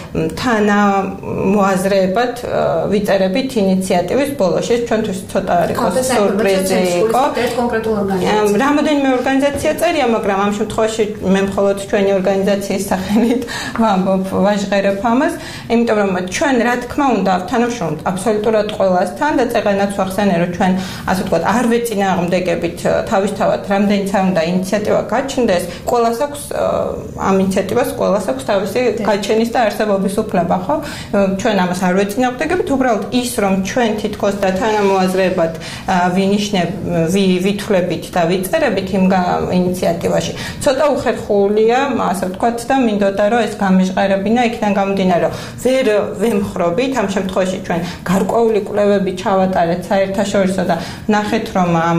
თანამოაზრეებად ვიწერებით ინიციატივის ბოლოში ჩვენთვის ცოტა არ იყო სურპრიზი იყო ერთ კონკრეტულ ორგანიზაციას რამოდენიმე ორგანიზაცია წერია მაგრამ ამ შემთხვევაში მე მხოლოდ ჩვენი ორგანიზაციის სახელით ვამბობ ვაჟღერებ ამას იმიტომ რომ ჩვენ რა თქმა უნდა თანამშრომლობთ აბსოლუტურად ყველასთან და წეღანაც ვახსენე რომ ჩვენ ასე ვთქვათ არ ვეწინააღმდეგებით თავისთავად რამდენიც არ უნდა ინიციატივა გაჩნდეს ყველას აქვს ამ ინიციატივას ყველას აქვს თავისი გაჩენის და არსებობის უფლება ხო ჩვენ ამას არ ვეწინააღმდეგებით უბრალოდ ის რომ ჩვენ თითქოს და თანამოაზრეებად ვინიშნებ ვითვლებით და ვიწერებით იმ ინიციატივაში ცოტა უხერხულია ასე ვთქვათ და მინდოდა რომ ეს გამეჟღერებინა იქიდან გამომდინარე რომ ვერ ვემხრობით ამ შემთხვევაში ჩვენ გარკვეული კვლევები ჩავატარეთ საერთაშორისო და ნახეთ რომ ამ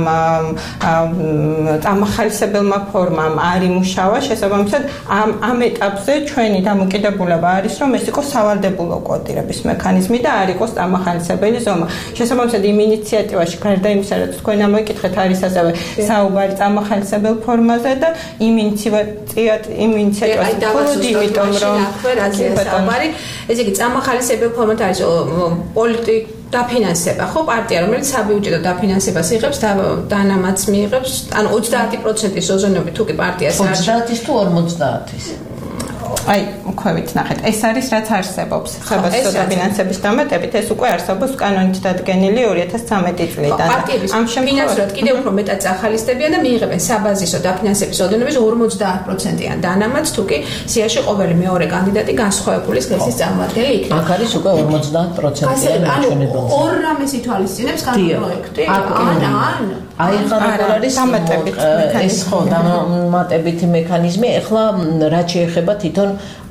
ამახალისებელმა ფორმამ არ იმუშავა შესაბამისად ამ ამ ეტაპზე ჩვენი დამოკიდებულება არის რომ ეს იყოს სავალდებულო კვოტირების მექანიზმი და არ იყოს ამახალისებელი ზომა შესაბამისად იმ ინიციატივაში გარდა იმისა რომ თქვენ ამოიკითხეთ არის ასევე საუბარი ამახალისებელ ფორმაზე და იმ ინიციატივას იმ ინიციატივას მხოლოდ იმიტომ რომ საუბარი ესე იგი ამახალისებელ ფორმად არის პოლიტიკ დაფინანსება ხო პარტია რომელიც საბიუჯეტო დაფინანსებას იღებს და დანამატს მიიღებს ან ოცდაათი პროცენტის ოზონებით თუ კი პარტიას არ ოცდაათის თუ ორმოცდაათის აი მოქვევით ნახეთ ეს არის რაც არსებობს საბაზრო დაფინანსების დამატებით ეს უკვე არსებობს კანონით დადგენილი ორი ათას ცხრამეტი წლიდან ამ შემთხვევაში კიდევ უფრო მეტად ახალისდებიან და მიიღებენ საბაზისო დაფინანსების ოდენობის ორმოცდაათ პროცენტიან დანამატს თუ კი სიაში ყოველი მეორე კანდიდატი განსხვავებული სქესის წარმოადგენელი იქნება აქ არის უკვე ორმოცდაათ პროცენტიან არჩევნებელს ანუ ორ რამეს ითვალისწინებს კანონპროექტი ან ან აი ხარ არის ეს ხო დამატებითი მექანიზმი ეხლა რაც შეეხება თვითონ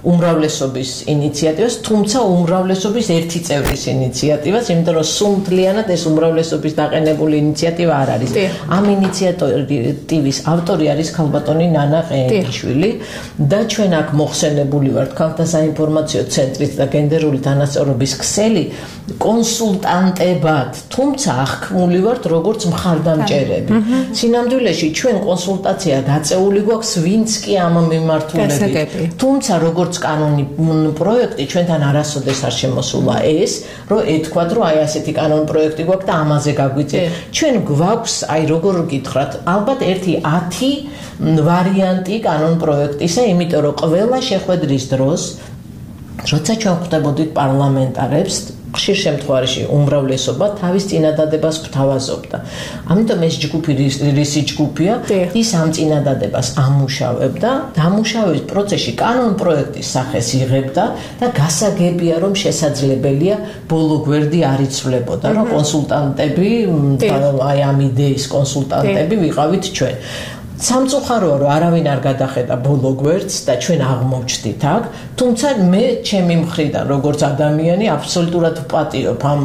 უმრავლესობის ინიციატივას, თუმცა უმრავლესობის ერთი წევრის ინიციატივას, იმიტომ რომ სუმთლიანად ეს უმრავლესობის დაყენებული ინიციატივა არ არის. ამ ინიციატივის ავტორი არის ქალბატონი ნანა ყეენიშვილი და ჩვენ აქ მოხსენებული ვართ ქალთა საინფორმაციო ცენტრის და გენდერული თანასწორობის ქსელი კონსულტანტებად, თუმცა აღქმული ვართ როგორც მხარდამჭერები. სინამდვილეში ჩვენ კონსულტაცია გაწეული გვაქვს ვინც კი ამ მიმართულებით. თუმცა როგორც კანონი პროექტი ჩვენთან არასოდეს არ შემოსულა ეს, რომ ეთქვათ, რომ აი ასეთი კანონ პროექტი გვაქვს და ამაზე გაგვიწევთ. ჩვენ გვაქვს, აი როგორ გითხრათ, ალბათ ერთი ათი ვარიანტი კანონ პროექტისა, იმიტომ რომ ყველა შეხვედრის დროს, როცა ჩვენ ხვდებოდით პარლამენტარებს, ხშირ შემთხვევაში უმრავლესობა თავის წინადადებას გვთავაზობდა. ამიტომ ეს ჯგუფი რისი ჯგუფია, ის ამ წინადადებას ამუშავებდა, დამუშავების პროცესში კანონ პროექტის სახეს იღებდა და გასაგებია, რომ შესაძლებელია ბოლო გვერდი არ იცვლებოდა, რომ კონსულტანტები, აი ამ იდეის კონსულტანტები ვიყავით ჩვენ. სამწუხაროა, რომ არავინ არ გადახედა ბოლო გვერდს და ჩვენ აღმოჩნდით აქ, თუმცა მე ჩემი მხრიდან როგორც ადამიანი აბსოლუტურად ვპატიობ ამ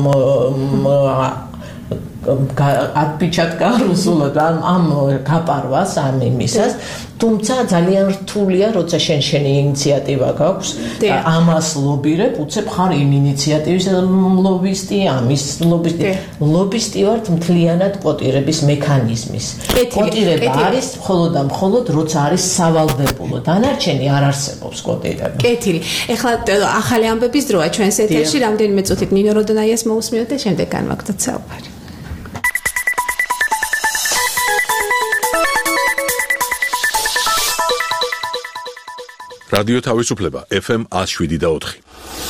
ადპიჩატკა რუსულად ამ გაპარვას, ამ იმისას, თუმცა ძალიან რთულია, როცა შენ შენი ინიციატივა გაქვს და ამას ლობირებ, უცებ ხარ იმ ინიციატივის ლობისტი, ამის ლობისტი. ლობისტი ვარ მთლიანად კვოტირების მექანიზმის. კვოტირება არის მხოლოდ და მხოლოდ, როცა არის სავალდებულო. დანარჩენი არ არსებობს კვოტირება. კეთილი. ეხლა ახალი ამბების დროა ჩვენს ეთერში, რამდენიმე წუთით ნინო როდონაიას მოусმინოთ და შემდეგ განვაგრძოთ საუბარი. რადიო თავისუფლება ეფ ემ one oh seven და four.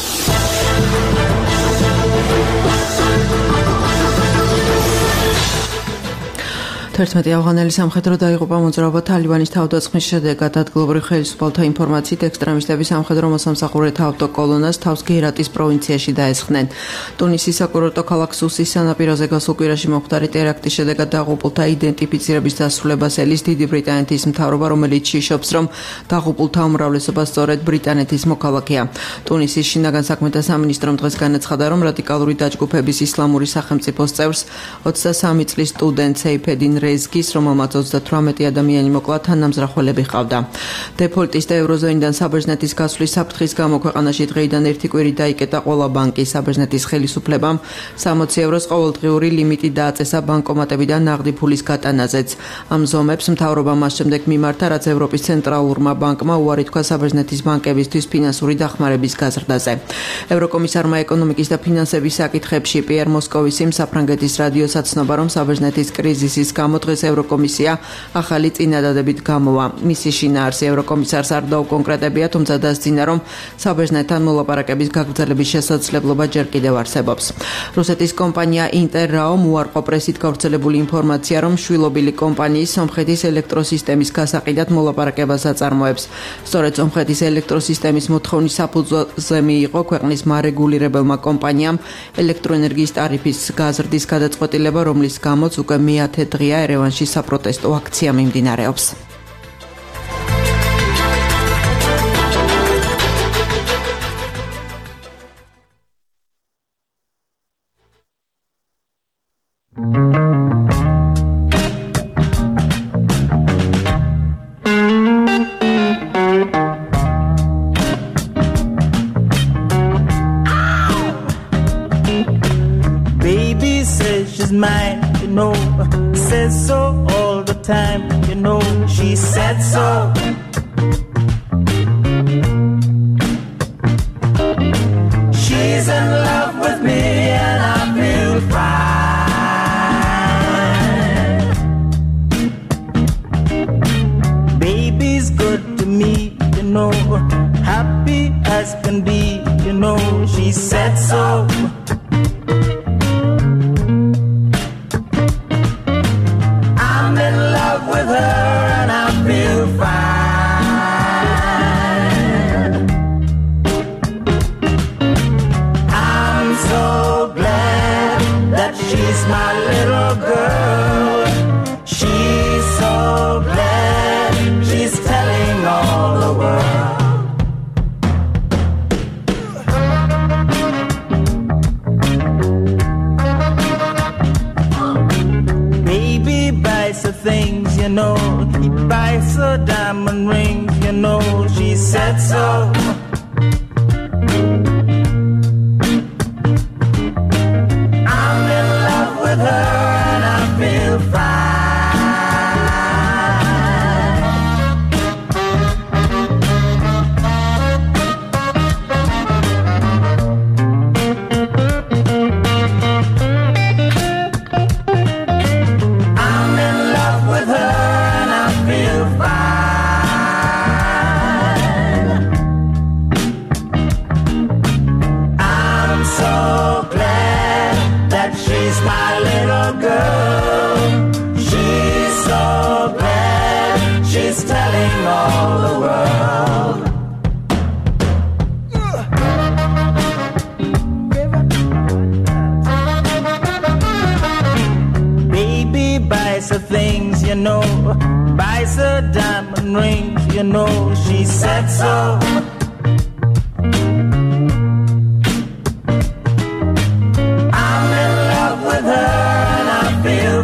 თერთმეტი ავღანელი სამხედრო დაიღუპა მოძრაობა თალიბანის თავდასხმის შედეგად ადგილობრივი ხელისუფალთა ინფორმაციით ექსტრემისტები სამხედრო მოსამსახურეთა ავტოკოლონას თავს გერატის პროვინციაში დაესხნენ. ტუნისის საკურორტო ქალაქ სუსის სანაპიროზე გასულ კვირაში მომხდარი ტერაქტის შედეგად დაღუპულთა იდენტიფიცირების დასრულებას ელის დიდი ბრიტანეთის მთავრობა, რომელიც შიშობს, რომ დაღუპულთა უმრავლესობა სწორედ ბრიტანეთის მოქალაქეა. ტუნისის შინაგან საქმეთა სამინისტრომ დღეს განაცხადა, რომ რადიკალური დაჯგუფების ისლამური სახელმწიფოს წევრს ოცდასამი წლის სტუდენტ სეიფედინ რეზგის, რომელმაც ოცდათვრამეტი ადამიანი მოკლა, თანამზრახველები ჰყავდა. დეფოლტის და ევროზონიდან საბერძნეთის გასვლის საფრთხის გამო ქვეყანაში დღეიდან ერთი კვირი დაიკეტა ყველა ბანკის. საბერძნეთის ხელისუფლებამ სამოცი ევროს ყოველდღიური ლიმიტი დააწესა ბანკომატებიდან ნაღდი ფულის გატანაზეც. ამ ზომებს მთავრობა მას შემდეგ მიმართა, რაც ევროპის ცენტრალურმა ბანკმა უარი თქვა საბერძნეთის ბანკებისთვის ფინანსური დახმარების გაზრდაზე. ევროკომისარმა ეკონომიკის და ფინანსების საკითხებში პიერ მოსკოვისიმ საფრანგეთის რადიოს აცნობა, რომ საბერძნეთის კრიზისის გამო დღეს ევროკომისია ახალი წინადადებით გამოვა. მისი შინაარსი ევროკომისარს არ დაუკონკრეტებია, თუმცა დასძინა, რომ საბერძნეთთან მოლაპარაკების გაგრძელების შესაძლებლობა ჯერ კიდევ არსებობს. რუსეთის კომპანია ინტერრაომ უარყო პრესით გავრცელებული ინფორმაცია, რომ შვილობილი კომპანიის სომხეთის ელექტროსისტემის გასაყიდად მოლაპარაკებას აწარმოებს. სწორედ სომხეთის ელექტროსისტემის მოთხოვნის საფუძველზე მიიღო ქვეყნის მარეგულირებელმა კომპანიამ ელექტროენერგიის ტარიფის გაზრდის გადაწყვეტილება, რომლის გამოც უკვე მეათე დღეა ერევანში საპროტესტო აქცია მიმდინარეობს. Baby says she's mine, you know, says so all the time, you know, she said so. She's in love with me and I feel fine. Baby's good to me, you know, happy as can be, you know, she said so. With her and I feel fine. I'm so glad that she's my little girl. She's so glad she's telling all the world. you know. He buys her diamond rings, you know. She said so. I'm in love with her and I feel fine. Things, you know, buys her diamond rings, you know, she said so. I'm in love with her and I feel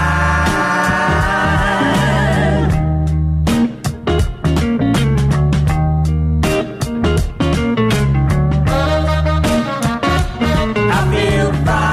fine. I feel fine.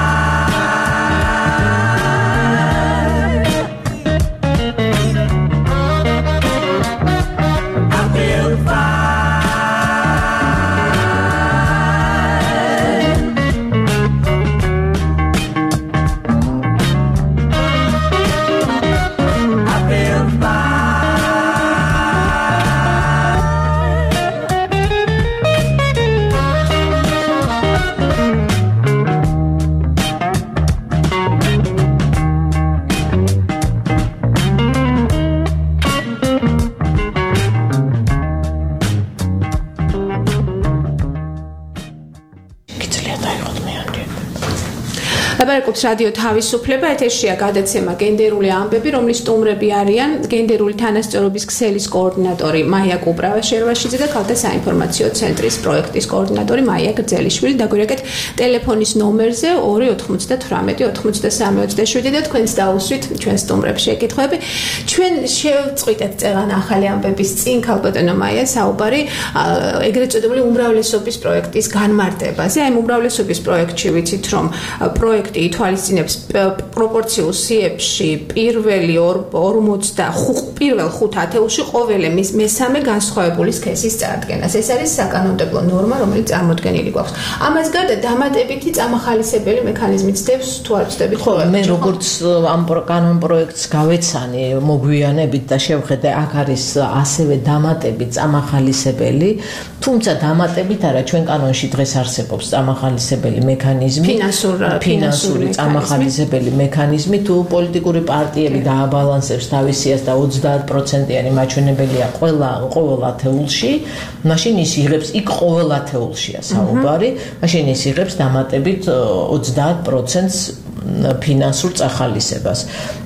ლაპარაკობს რადიო თავისუფლება, ეთერშია გადაცემა გენდერული ამბები, რომლის სტუმრები არიან გენდერული თანასწორობის ქსელის კოორდინატორი მაია კუპრავა-შერვაშიძე და ქალთა საინფორმაციო ცენტრის პროექტის კოორდინატორი მაია გრძელიშვილი. დაგვირეკეთ ტელეფონის ნომერზე ორი ოთხმოცდათვრამეტი ოცდასამი ოცდაშვიდი და თქვენს დაუსვით ჩვენ სტუმრებს შეკითხვები. ჩვენ შევწყვიტეთ წელან ახალი ამბების წინ ქალბატონო მაია საუბარი ეგრეთ წოდებული უმრავლესობის პროექტის განმარტებაზე. აი უმრავლესობის პროექტში ვიცით რომ პროექტი ითვალისწინებს პროპორციულ სიებში პირველი ორმოცდახუთ პირველ ხუთ ათეულში ყოველი მის მესამე განსხვავებული სქესის წარდგენას. ეს არის საკანონმდებლო ნორმა, რომელიც წარმოდგენილი გვაქვს. ამას გარდა დამატებითი წამახალისებელი მექანიზმი ცდებს თუ არ ცდებით? ხო, მე როგორც ამ კანონ პროექტს გავეცანი მოგვიანებით და შევხედე, აქ არის ასევე დამატებით წამახალისებელი, თუმცა დამატებით არა, ჩვენ კანონში დღეს არსებობს წამახალისებელი მექანიზმი, ფინანსური წამახალისებელი მექანიზმი, თუ პოლიტიკური პარტიები დააბალანსებს თავის სიას და ოცდაათ პროცენტიანი მაჩვენებელია ყველა ყოველ ათეულში, მაშინ ის იღებს, იქ ყოველ ათეულშია საუბარი, მაშინ ის იღებს დამატებით ოცდაათ პროცენტს ფინანსურ წახალისებას.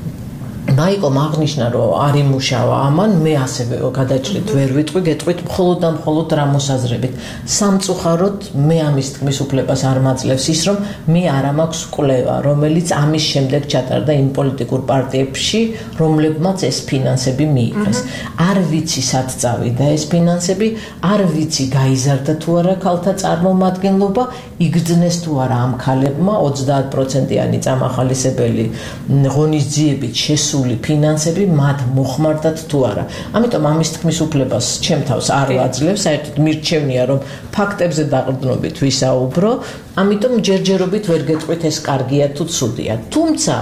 მაიკომ აღნიშნა, რომ არ იმუშავა ამან, მე ასევე გადაჭრით ვერ ვიტყვი, გეტყვით მხოლოდ და მხოლოდ რა მოსაზრებით. სამწუხაროდ მე ამის თქმის უფლებას არ მაძლევს ის, რომ მე არ მაქვს კვლევა, რომელიც ამის შემდეგ ჩატარდა იმ პოლიტიკურ პარტიებში, რომლებმაც ეს ფინანსები მიიღეს. არ ვიცი სად წავიდა ეს ფინანსები, არ ვიცი გაიზარდა თუ არა ქალთა წარმომადგენლობა, იგრძნეს თუ არა ამ ქალებმა ოცდაათ პროცენტიანი წამახალისებელი ღონისძიებით შესული ფინანსები მათ მოხმარდათ თუ არა. ამიტომ ამის თქმის უფლებას ჩემ თავს არ ვაძლევს, საერთოდ მირჩევნია რომ ფაქტებზე დაყრდნობით ვისაუბრო, ამიტომ ჯერჯერობით ვერ გეტყვით ეს კარგია თუ ცუდია. თუმცა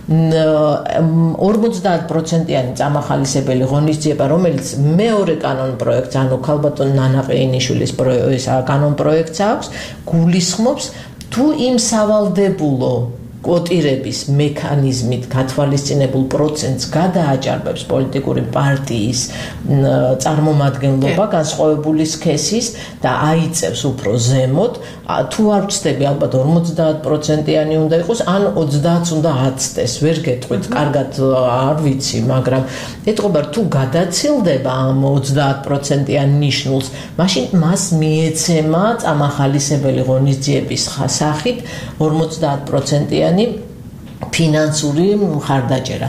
ორმოცდაათ პროცენტიანი წამახალისებელი ღონისძიება, რომელიც მეორე კანონ პროექტს, ანუ ქალბატონ ნანა ყეინიშვილის კანონ პროექტს აქვს, გულისხმობს თუ იმ სავალდებულო კოტირების მექანიზმით გათვალისწინებულ პროცენტს გადააჭარბებს პოლიტიკური პარტიის წარმომადგენლობა განსხვავებული სქესის და აიწევს უფრო ზემოთ, თუ არ ვცდები ალბათ ორმოცდაათ პროცენტიანი უნდა იყოს, ან ოცდაათს უნდა აცდეს, ვერ გეტყვით, კარგად არ ვიცი, მაგრამ ეტყობა თუ გადაცილდება ამ ოცდაათ პროცენტიან ნიშნულს, მაშინ მას მიეცემა წამახალისებელი ღონისძიების სახით ორმოცდაათ პროცენტიანი ფინანსური მხარდაჭერა.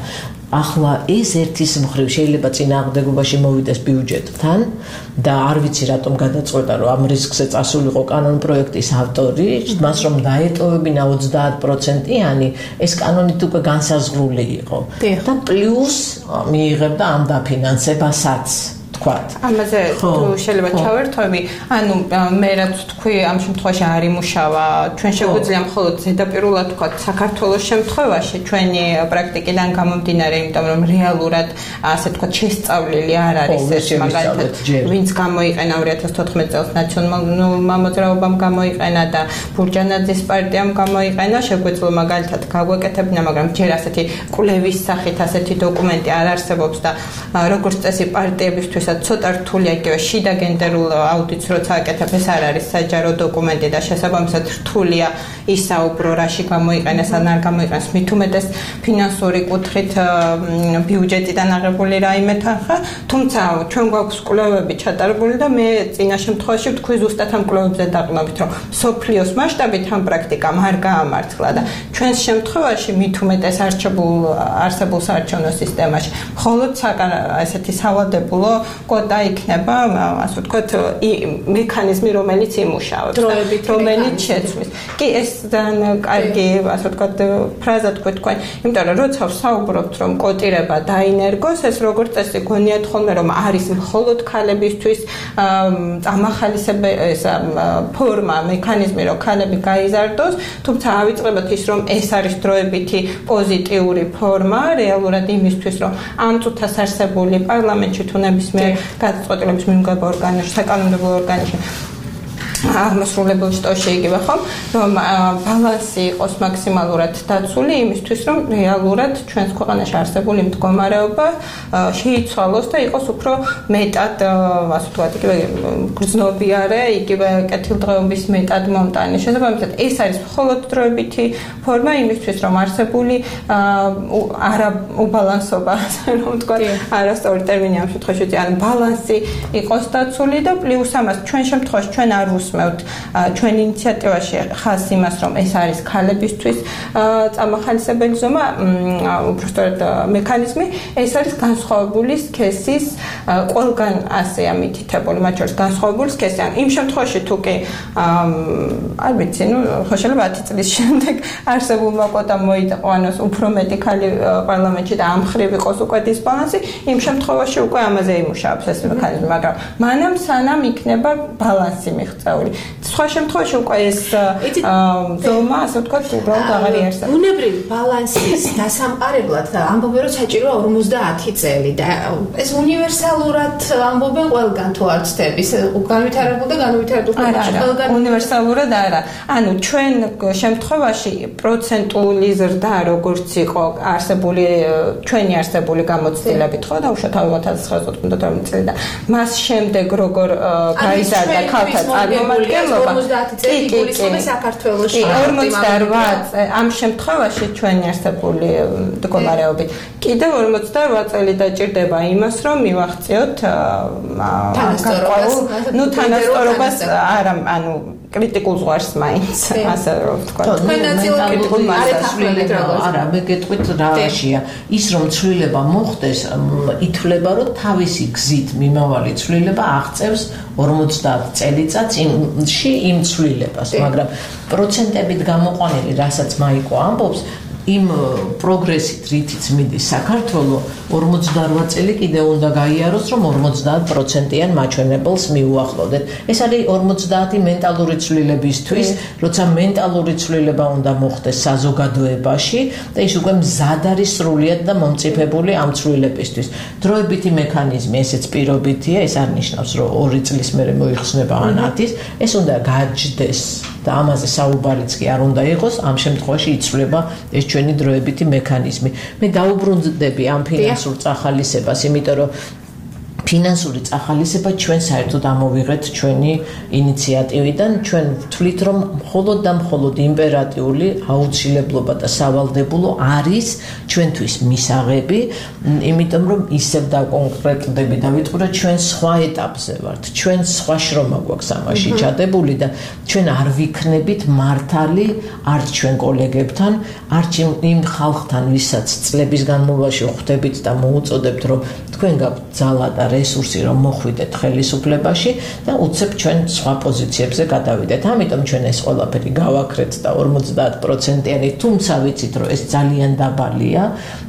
ახლა ეს ერთის მხრივ შეიძლება წინააღმდეგობაში მოვიდეს ბიუჯეტთან და არ ვიცი რატომ გადაწყვეტა რომ ამ რისკზე წასულიყო კანონპროექტის ავტორი, მას რომ დაეტოვებინა ოცდაათ პროცენტიანი, ეს კანონით უკვე განსაზღვრული იყო. და პლუს მიიღებდა ამ დაფინანსებასაც. ამაზე თუ შეიძლება ჩავერთვები, ანუ მე რაც თქვი, ამ შემთხვევაში არ იმუშავა, ჩვენ შეგვიძლია მხოლოდ ზედაპირულად თქვა საქართველოს შემთხვევაში, ჩვენი პრაქტიკიდან გამომდინარე, იმიტომ რომ რეალურად ასე თქვა შესწავლილი არ არის ეს მაგალითად, ვინც გამოიყენა ორი ათას თოთხმეტ წელს ნაციონალურმა მოძრაობამ გამოიყენა და ბურჯანაძის პარტიამ გამოიყენა, შეგვეძლო მაგალითად გაგვეკეთებინა, მაგრამ ჯერ ასეთი კვლევის სახით ასეთი დოკუმენტი არ არსებობს და როგორც წესი პარტიებისთვის ცოტა რთულია იგივე შიდა გენდერულ აუდიტს როცა აკეთებ ეს არ არის საჯარო დოკუმენტი და შესაბამისად რთულია ისაუბრო რაში გამოიყენეს ან არ გამოიყენეს მით უმეტეს ფინანსური კუთხით ბიუჯეტიდან აღებული რაიმე თანხა თუმცა ჩვენ გვაქვს კვლევები ჩატარებული და მე წინა შემთხვევაში ვთქვი ზუსტად ამ კვლევებზე დაყნობით რომ სოფლიოს მასშტაბით ამ პრაქტიკამ არ გაამართლა და ჩვენს შემთხვევაში მით უმეტეს არჩებულ არსებულ საარჩევნო სისტემაში მხოლოდ ასეთი სავალდებულო კოტა იქნება, ასე ვთქვათ, მექანიზმი, რომელიც იმუშავებს, რომელიც შეცვლის. კი, ეს ძალიან კარგი, ასე ვთქვათ, ფრაზა თქვი თქვენ, იმიტომ რომ როცა ვსაუბრობთ, რომ კოტირება დაინერგოს, ეს როგორც წესი გონიათ ხოლმე, რომ არის მხოლოდ ქალებისთვის ამახალისებე ეს ფორმა, მექანიზმი, რომ ქალები გაიზარდოს, თუმცა ავიწყებოთ ის, რომ ეს არის დროებითი პოზიტიური ფორმა, რეალურად იმისთვის, რომ ამ წუთას არსებული პარლამენტში თუ ნებისმიერ გადაწყვეტილების მიმგებ ორგანოში, საკანონმდებლო ორგანოში აღმასრულებელ შტოში იგივე ხომ, რომ ბალანსი იყოს მაქსიმალურად დაცული იმისთვის, რომ რეალურად ჩვენს ქვეყანაში არსებული მდგომარეობა შეიცვალოს და იყოს უფრო მეტად, ასე ვთქვათ, იგივე გრძნობიარე, იგივე კეთილდღეობის მეტად მომტანი. შესაბამისად, ეს არის მხოლოდ დროებითი ფორმა იმისთვის, რომ არსებული არა უბალანსობა, ასე რომ ვთქვათ, არასწორი ტერმინი ამ შემთხვევაში, ან ბალანსი იყოს დაცული და პლუს ამას ჩვენ შემთხვევაში ჩვენ არ ვუსმევთ ჩვენ ინიციატივაში ხაზს იმას, რომ ეს არის ქალებისთვის წამახალისებელი ზომა, უბრალოდ მექანიზმი, ეს არის განსხვავებული სქესის ყველგან ასეა მითითებული, მათ შორის განსხვავებული სქესი. ან იმ შემთხვევაში თუ კი არ ვიცი, ნუ შეიძლება ათი წლის შემდეგ არსებულმა კვოტამ მოიტყვანოს უფრო მეტი ქალი პარლამენტში და ამ მხრივ იყოს უკვე დისბალანსი, იმ შემთხვევაში უკვე ამაზე იმუშავებს ეს მექანიზმი, მაგრამ მანამ სანამ იქნება ბალანსი მიღწეული. სხვა შემთხვევაში უკვე ეს ზომა, ასე ვთქვათ, უბრალოდ აღარ იარსებობს. უნებრივი ბალანსის დასამყარებლად ამბობენ, რომ საჭიროა ორმოცდაათი წელი და ეს უნივერსალურად ამბობენ ყველგან თუ არ ცდების, განვითარებულ და განვითარებულ ყველგან უნივერსალურად არა. ანუ ჩვენ შემთხვევაში პროცენტული ზრდა როგორც იყო არსებული ჩვენი არსებული გამოცდილებით ხო და უშუალოდ ორი ათას ცხრაათი წელი და მას შემდეგ როგორ გაიზარდა ქალთა წარმომადგენლობა ორმოცდაათი წელი გულისხმობს საქართველოში ორმოცდაოთხ ამ შემთხვევაში ჩვენი არსებული მდგომარეობით კიდევ ორმოცდაოთხ წელი დაჭირდება იმას რომ მივახციოთ ну თანასწორობას არა ანუ კრიტიკულ ზღვარს მაინც ასე რომ ვთქვა თქვენ ნაწილაკრიტიკულ მასშტაბით არა მე გეტყვით რააშია ის რომ ცვლილება მოხდეს ითვლება რომ თავისი გზით მიმავალი ცვლილება აღწევს ორმოცდაათი წელიწადს იმში იმ ცვლილებას მაგრამ პროცენტებით გამოყვანილი რასაც მაიკო ამბობს იმ პროგრესით რითიც მიდის საქართველო ორმოცდაოთხ წელი კიდევ უნდა გაიაროს რომ ორმოცდაათ პროცენტიან მაჩვენებელს მიუახლოვდეთ ეს არის ორმოცდაათი მენტალური ცვლილებისთვის როცა მენტალური ცვლილება უნდა მოხდეს საზოგადოებაში და ის უკვე მზად არის სრულიად და მომწიფებული ამ ცვლილებისთვის დროებითი მექანიზმი ესეც პირობითია ეს არ ნიშნავს რომ ორი წლის მერე მოიხსნება ან ათის ეს უნდა გაჯდეს და ამაზე საუბარიც კი არ უნდა იყოს ამ შემთხვევაში იცვლება ეს ჩვენი დროებითი მექანიზმი მე დაუბრუნდები ამ ფინანსურ წახალისებას იმიტომ რომ ფინანსური წახალისება ჩვენ საერთოდ ამოვიღეთ ჩვენი ინიციატივიდან ჩვენ ვთვლით რომ მხოლოდ და მხოლოდ იმპერატიული აუცილებლობა და სავალდებულო არის ჩვენთვის მისაღები იმიტომ რომ ისევ დაკონკრეტდები და ვიტყვი რომ ჩვენ სხვა ეტაპზე ვართ ჩვენ სხვა შრომა გვაქვს ამაში ჩადებული და ჩვენ არ ვიქნებით მართალი არც ჩვენ კოლეგებთან არც იმ ხალხთან ვისაც წლების განმავლობაში ხვდებით და მოუწოდებთ რომ თქვენ გაქვთ ძალა და რესურსი რომ მოხვიდეთ ხელისუფლებაში და უცებ ჩვენ სხვა პოზიციებზე გადავიდეთ. ამიტომ ჩვენ ეს ყველაფერი გავაქრეთ და ორმოცდაათ პროცენტიანი თუმცა ვიცით რომ ეს ძალიან დაბალია.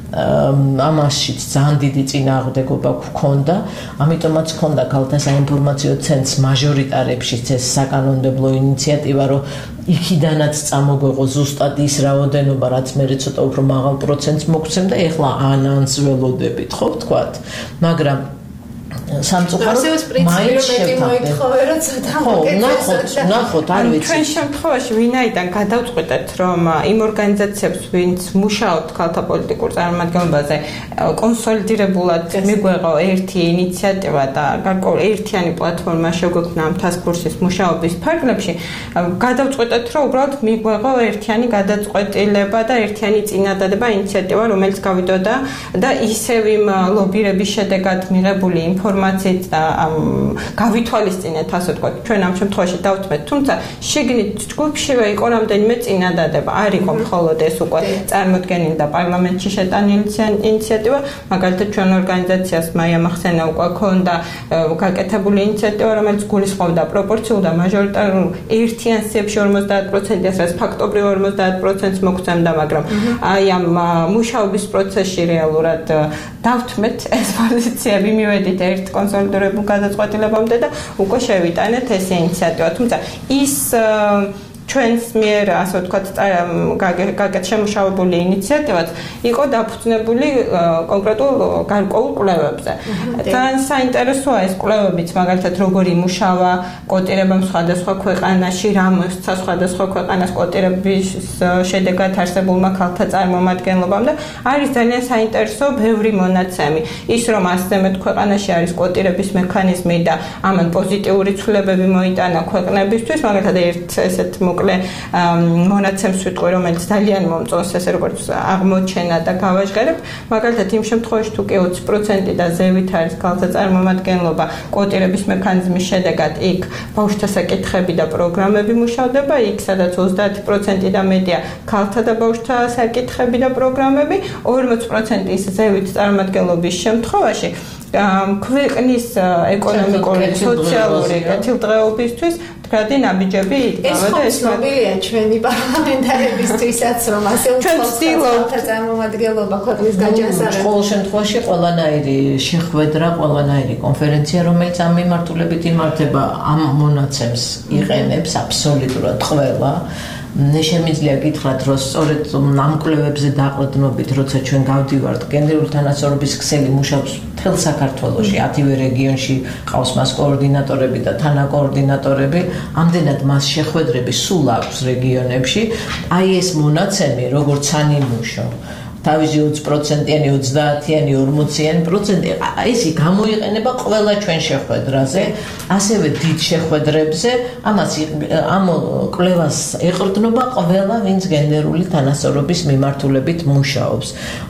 ამაშიც ძალიან დიდი წინააღმდეგობა გქონდა. ამიტომაც გქონდა ქალთა საინფორმაციო ცენტრს მაჟორიტარებშიც ეს საკანონმდებლო ინიციატივა რომ იქიდანაც წამოგვეღო ზუსტად ის რაოდენობა რაც მე ცოტა უფრო მაღალ პროცენტს მოგცემ და ეხლა ანანს ველოდებით ხო ვთქვათ მაგრამ სამწუხაროდ მაინც შევთანხმდები რომ ცოტა ნახოთ ნახოთ არ ვიცი ჩვენ შემთხვევაში ვინაიდან გადავწყვეტეთ რომ იმ ორგანიზაციებს ვინც მუშაობთ ქალთა პოლიტიკურ წარმომადგენლობაზე კონსოლიდირებულად მიგვეღო ერთი ინიციატივა და გარკვეულ ერთიანი პლატფორმა შეგვექმნა ამ task force-ის მუშაობის ფარგლებში გადავწყვეტეთ რომ უბრალოდ მიგვეღო ერთიანი გადაწყვეტილება და ერთიანი წინადადება ინიციატივა რომელიც გავიდოდა და ისევ იმ ლობირების შედეგად მიღებული ინფორმაციით და გავითვალისწინეთ ასე ვთქვათ ჩვენ ამ შემთხვევაში დავთმეთ თუმცა შეგნით ჯგუფშივე იყო რამდენიმე წინადადება არ იყო მხოლოდ ეს უკვე წარმოდგენილი და პარლამენტში შეტანილი ინიციატივა მაგალითად ჩვენ ორგანიზაციას მაია მახსენა უკვე ქონდა გაკეთებული ინიციატივა რომელიც გულისხმობდა პროპორციულ და მაჟორიტარულ ერთიან სიებში ორმოცდაათ პროცენტი ასაც ფაქტობრივ ორმოცდაათ პროცენტს მოგცემდა მაგრამ აი ამ მუშაობის პროცესში რეალურად დავთმეთ ეს პოზიციები მივედით ერთ კონსოლიდირებულ გადაწყვეტილებამდე და უკვე შევიტანეთ ეს ინიციატივა. თუმცა ის ჩვენს მიერ ასე ვთქვათ გაკეთ შემუშავებული ინიციატივაც იყო დაფუძნებული კონკრეტულ გარკვეულ კვლევებზე. ძალიან საინტერესოა ეს კვლევებიც, მაგალითად როგორი იმუშავა კოტირებამ სხვადასხვა ქვეყანაში, რა მოსცა სხვადასხვა ქვეყანას კოტირების შედეგად არსებულმა ქალთა წარმომადგენლობამ და არის ძალიან საინტერესო ბევრი მონაცემი. ის რომ ასზე მეტ ქვეყანაში არის კოტირების მექანიზმი და ამან პოზიტიური ცვლილებები მოიტანა ქვეყნებისთვის, მაგალითად ერთ ესეთ მონაცემს ვიტყვი რომელიც ძალიან მომწონს ესე როგორც აღმოჩენა და გავაჟღერებ მაგალითად იმ შემთხვევაში თუ კი ოცი პროცენტი და ზევით არის ქალთა წარმომადგენლობა კოტირების მექანიზმის შედეგად იქ ბავშვთა საკითხები და პროგრამები მუშავდება იქ სადაც ოცდაათი პროცენტი და მეტია ქალთა და ბავშვთა საკითხები და პროგრამები ორმოცი პროცენტი ის ზევით წარმომადგენლობის შემთხვევაში ქვეყნის ეკონომიკური სოციალური კეთილდღეობისთვის მდგრადი ნაბიჯები იდგა და ეს ცნობილია ჩვენი პარლამენტარებისთვისაც რომ ასე უცხოელთა წარმომადგენლობა ქვეყნის გაჯანსაღებად ყოველ შემთხვევაში ყველანაირი შეხვედრა ყველანაირი კონფერენცია რომელიც ამ მიმართულებით იმართება ამ მონაცემს იყენებს აბსოლუტურად ყველა მე შემიძლია გითხრათ რომ სწორედ ამ კვლევებზე დაყრდნობით როცა ჩვენ გავდივართ გენერალური თანასწორობის ქსელი მუშაობს მთელ საქართველოში ათივე რეგიონში ყავს მას კოორდინატორები და თანაკოორდინატორები ამდენად მას შეხვედრები სულ აქვს რეგიონებში აი ეს მონაცემი როგორც ანიმუშო თავისი ოცი პროცენტიანი ოცდაათიანი ორმოციანი პროცენტი ესე გამოიყენება ყველა ჩვენ შეხვედრაზე ასევე დიდ შეხვედრებზე ამას ამ კვლევას ეყრდნობა ყველა ვინც გენერალური თანასწორობის მიმართულებით მუშაობს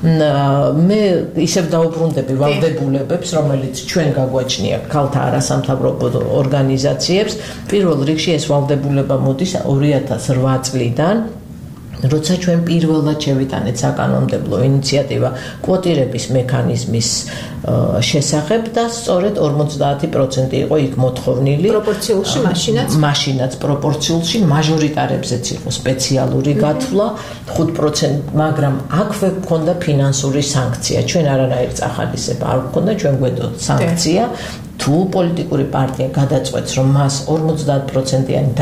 მე ისევ დაუბრუნდები ვალდებულებებს რომელიც ჩვენ გაგვაჩნია ქალთა არასამთავრობო ორგანიზაციებს პირველ რიგში ეს ვალდებულება მოდის ორი ათას რვა წლიდან როცა ჩვენ პირველად შევიტანეთ საკანონმდებლო ინიციატივა კვოტირების მექანიზმის შესახებ და სწორედ ორმოცდაათი პროცენტი იყო იქ მოთხოვნილი პროპორციულში მაშინაც მაშინაც პროპორციულში მაჟორიტარებზეც იყო სპეციალური გათვლა ხუთ პროცენტი მაგრამ აქვე გქონდა ფინანსური სანქცია ჩვენ არანაირი წახალისება არ გქონდა ჩვენ გვედოთ სანქცია თუ პოლიტიკური პარტია გადაწყვეტს, რომ მას ორმოცდაათ პროცენტიანი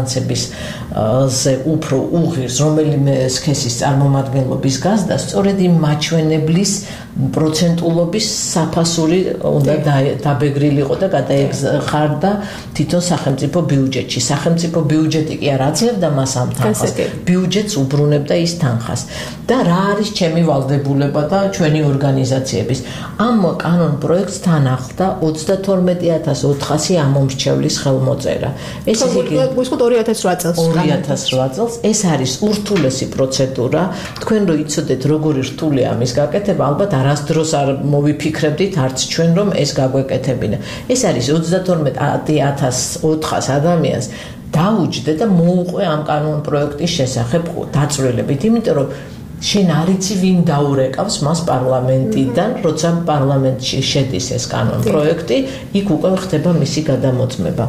დაბალანსებისზე უფრო უღირს რომელიმე სქესის წარმომადგენლობის გაზრდა, სწორედ იმ მაჩვენებლის პროცენტულობის საფასური უნდა დაბეგრილიყო და გადაეხარდა თვითონ სახელმწიფო ბიუჯეტში. სახელმწიფო ბიუჯეტი კი არ აძლევდა მას ამ თანხას, ბიუჯეტს უბრუნებდა ის თანხას. და რა არის ჩემი ვალდებულება და ჩვენი ორგანიზაციების? ამ კანონ პროექტს თან ახლდა ოცდათორმეტი ათას ოთხასი ამომრჩევლის ხელმოწერა. ეს იგი ორი ათას რვა წელს. ორი ათას რვა წელს ეს არის ურთულესი პროცედურა. თქვენ რო იცოდეთ როგორი რთულია ამის გაკეთება, ალბათ არასდროს არ მოვიფიქრებდით არც ჩვენ რომ ეს გაგვეკეთებინა. ეს არის ოცდათორმეტი ათას ოთხას ადამიანს დაუჯდე და მოუყვე ამ კანონ პროექტის შესახებ დაწვრილებით, იმიტომ რომ შენ არ იცი ვინ დაურეკავს მას პარლამენტიდან, როცა პარლამენტში შედის ეს კანონ პროექტი, იქ უკვე ხდება მისი გადამოწმება.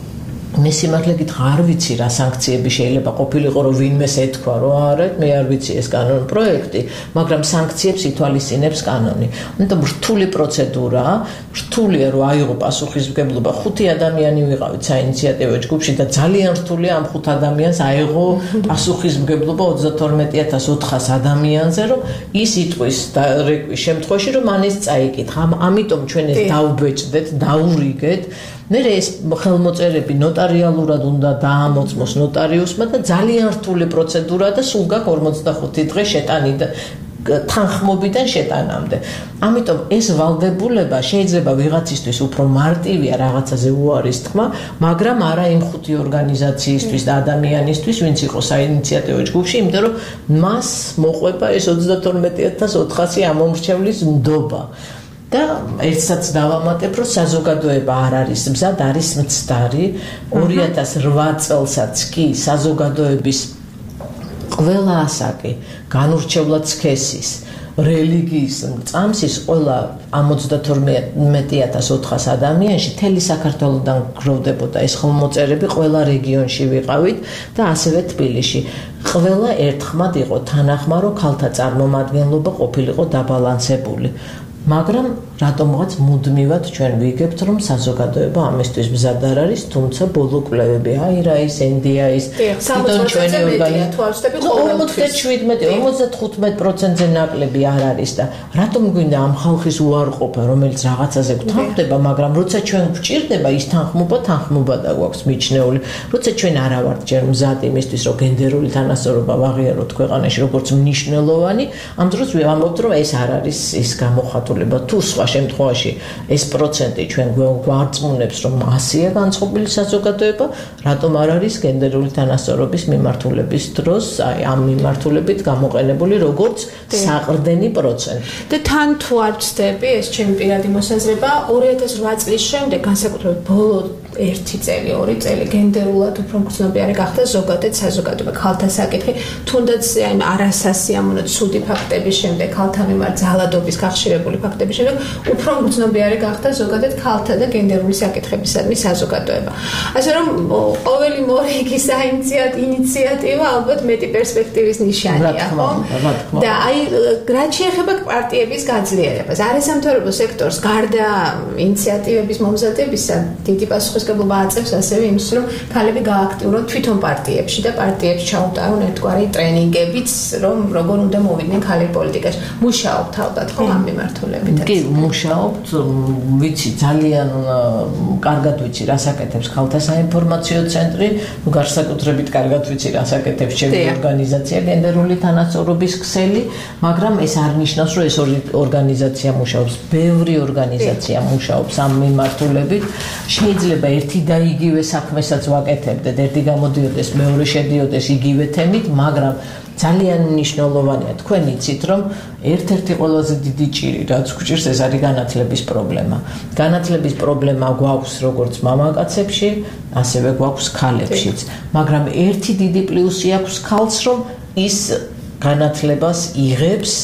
მე სიმართლე გითხრა არ ვიცი რა სანქციები შეიძლება ყოფილიყო, რომ ვინმეს ეთქვა, რომ არა, მე არ ვიცი ეს კანონ პროექტი, მაგრამ სანქციებს ითვალისწინებს კანონი. ამიტომ რთული პროცედურაა, რთულია რომ აიღო პასუხისმგებლობა. ხუთი ადამიანი ვიყავით საინიციატივო ჯგუფში და ძალიან რთულია ამ ხუთ ადამიანს აიღო პასუხისმგებლობა ოცდათორმეტი ათას ოთხას ადამიანზე, რომ ის იტყვის და რეკვის შემთხვევაში, რომ მან ეს წაიკითხა. ამიტომ ჩვენ ეს დავბეჭდეთ, დაურიგეთ. მე ეს ხელმოწერები ნოტარიალურად უნდა დაამოწმოს ნოტარიუსმა და ძალიან რთული პროცედურაა და სულ გაქვს ორმოცდახუთი დღე შეტანიდან თანხმობიდან შეტანამდე. ამიტომ ეს ვალდებულება შეიძლება ვიღაცისთვის უფრო მარტივია რაღაცაზე უარის თქმა, მაგრამ არა იმ ხუთი ორგანიზაციისთვის და ადამიანისთვის, ვინც იყო საინიციატივო ჯგუფში, იმიტომ რომ მას მოყვება ეს ოცდათორმეტი ათას ოთხასი ამომრჩევლის ნდობა. და ერთსაც დავამატებ, რომ საზოგადოება არ არის მზად, არის მცდარი. ორი ათას რვა წელსაც კი საზოგადოების ყველა ასაკი, განურჩევლად სქესის, რელიგიის წამსის ყველა ამ ოცდათორმეტი ათას ოთხას ადამიანში მთელი საქართველოდან გროვდებოდა ეს ხელმოწერები, ყველა რეგიონში ვიყავით და ასევე თბილისში. ყველა ერთხმად იყო თანახმა, რომ ქალთა წარმომადგენლობა ყოფილიყო დაბალანსებული. მაგრამ რატომღაც მუდმივად ჩვენ ვიგებთ, რომ საზოგადოება ამისთვის მზად არ არის, თუმცა ბოლო კვლევები აირაის, ენდიაის, თვითონ ჩვენი ორგანიზაციები ორმოცდაშვიდმეტი ორმოცდახუთმეტი პროცენტზე ნაკლები არ არის და რატომ გვინდა ამ ხალხის უარყოფა, რომელიც რაღაცაზე გვთანხმდება, მაგრამ როცა ჩვენ გვჭირდება ის თანხმობა, თანხმობა და გვაქვს მიჩნეული, როცა ჩვენ არა ვართ ჯერ მზად იმისთვის, რომ გენდერული თანასწორობა ვაღიაროთ ქვეყანაში როგორც მნიშვნელოვანი, ამ დროს ვამბობთ, რომ ეს არ არის ის გამოხატულება. თუ სხვა შემთხვევაში ეს პროცენტი ჩვენ გვარწმუნებს, რომ ასია განწყობილი საზოგადოება, რატომ არ არის გენდერული თანასწორობის მიმართულების დროს, აი ამ მიმართულებით გამოყენებული როგორც საყრდენი პროცენტი. და თან თუ არ ვწდები, ეს ჩემი პირადი მოსაზრება, ორი ათას რვა წლის შემდეგ, განსაკუთრებით ბოლო ერთი წელი, ორი წელი გენდერულად უფრო მგრძნობიარე გახდა ზოგადად საზოგადოება, ქალთა საკითხი, თუნდაც აი არასასიამოვნო ცუდი ფაქტების შემდეგ, ქალთა მიმართ ძალადობის გახშირებული ფაქტების შემდეგ, უფრო მგრძნობიარე გახდა ზოგადად ქალთა და გენდერული საკითხებისადმი საზოგადოება. ასე რომ ყოველი მორიგი საინიციატივა ალბათ მეტი პერსპექტივის ნიშანია, ხო? და აი რაც შეეხება პარტიების გაძლიერებას, არასამთავრობო სექტორს გარდა ინიციატივების მომზადებისა, დიდი პასუხისმგებლობა აწევს ასევე იმის, რომ ქალები გააქტიურონ თვითონ პარტიებში და პარტიებს ჩაუტარონ ერთგვარი ტრენინგებიც, რომ როგორ უნდა მოვიდნენ ქალები პოლიტიკაში. მუშაობთ ალბათ ხო ამ მიმართულებით? კი, მუშაობთ, ვიცი, ძალიან კარგად ვიცი, რას აკეთებს ქალთა საინფორმაციო ცენტრი, განსაკუთრებით კარგად ვიცი, რას აკეთებს ჩემი ორგანიზაცია გენდერული თანასწორობის ქსელი, მაგრამ ეს არ ნიშნავს, რომ ეს ორგანიზაცია მუშაობს, ბევრი ორგანიზაცია მუშაობს ამ მიმართულებით. შეიძლება ერთი და იგივე საქმესაც ვაკეთებდეთ, ერთი გამოდიოდეს, მეორე შედიოდეს იგივე თემით, მაგრამ ძალიან მნიშვნელოვანია. თქვენ იცით, რომ ერთ-ერთი ყველაზე დიდი ჭირი, რაც გვჭირს, ეს არის განათლების პრობლემა. განათლების პრობლემა გვაქვს როგორც მამაკაცებში, ასევე გვაქვს ქალებშიც. მაგრამ ერთი დიდი პლუსი აქვს ქალს, რომ ის განათლებას იღებს,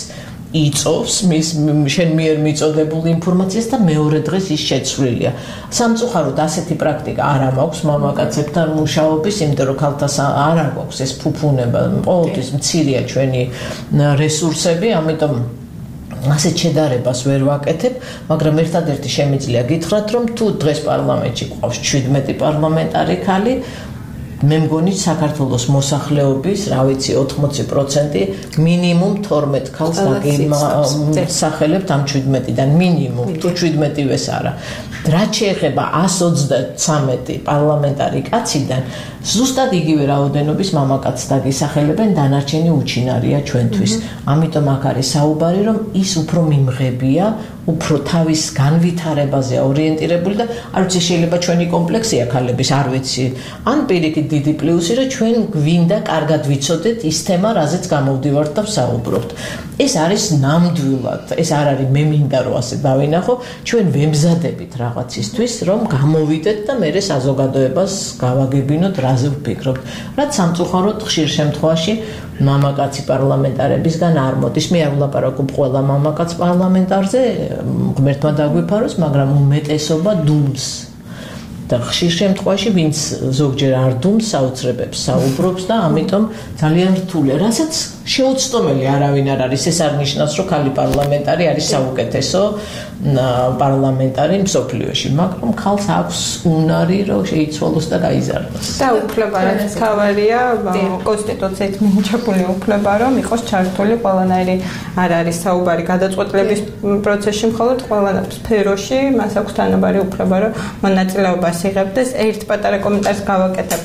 იწოვს მის შენ მიერ მიწოდებულ ინფორმაციას და მეორე დღეს ის შეცვლილია. სამწუხაროდ ასეთი პრაქტიკა არ მაქვს მამაკაცებთან მუშაობის, იმიტომ რომ ქალთა არ აქვს ეს ფუფუნება, ყოველთვის მცირეა ჩვენი რესურსები, ამიტომ ასეთ შედარებას ვერ ვაკეთებ, მაგრამ ერთადერთი შემიძლია გითხრათ, რომ თუ დღეს პარლამენტში ყავს შვიდმეტი პარლამენტარი ხალი, მე მგონი საქართველოს მოსახლეობის, რა ვიცი, ოთხმოცი პროცენტი მინიმუმ თორმეტ ქალს დაგიმსახელებთ ამ შვიდმეტიდან, მინიმუმ, თუ შვიდმეტივეს არა. რაც შეეხება ასს ოცდათრამეტი პარლამენტარი კაციდან, ზუსტად იგივე რაოდენობის მამაკაცს დაგისახელებენ, დანარჩენი უჩინარია ჩვენთვის. ამიტომ აქ არის საუბარი, რომ ის უფრო მიმღებია, უფრო თავის განვითარებაზე ორიენტირებული და არ ვიცი, შეიძლება ჩვენი კომპლექსია ქალების, არ ვიცი. ან პირიქით დიდი პლუსი, რომ ჩვენ გვინდა კარგად ვიცოდეთ ის თემა, რაზეც გამოვდივართ და ვსაუბრობთ. ეს არის ნამდვილად, ეს არ არის მე მინდა რომ ასე დავინახო, ჩვენ ვემზადებით რაღაცისთვის, რომ გამოვიდეთ და მერე საზოგადოებას გავაგებინოთ, რაზე ვფიქრობთ. რაც სამწუხაროდ ხშირ შემთხვევაში მამაკაცი პარლამენტარებისგან არ მოდის. მე არ ვლაპარაკობ ყველა მამაკაც პარლამენტარზე, ღმერთმა დაგვიფაროს, მაგრამ უმეტესობა დუმს. და ხშირ შემთხვევაში ვინც ზოგჯერ არ დუმს, საოცრებებს საუბრობს და ამიტომ ძალიან რთულია. რასაც შეუცდომელი არავინ არ არის, ეს არ ნიშნავს, რომ ხალი პარლამენტარი არის საუკეთესო პარლამენტარი მსოფლიოში, მაგრამ ხალხს აქვს უნარი, რომ შეიცვალოს და გაიზარდოს. და უფლება რაც თავარია, კონსტიტუციით მინიჭებული უფლება, რომ იყოს ჩართული ყველანაირი არ არის საუბარი გადაწყვეტილების პროცესში, მხოლოდ ყველა სფეროში მას აქვს თანაბარი უფლება, რომ მონაწილეობას იღებდეს. ერთ პატარა კომენტარს გავაკეთებ.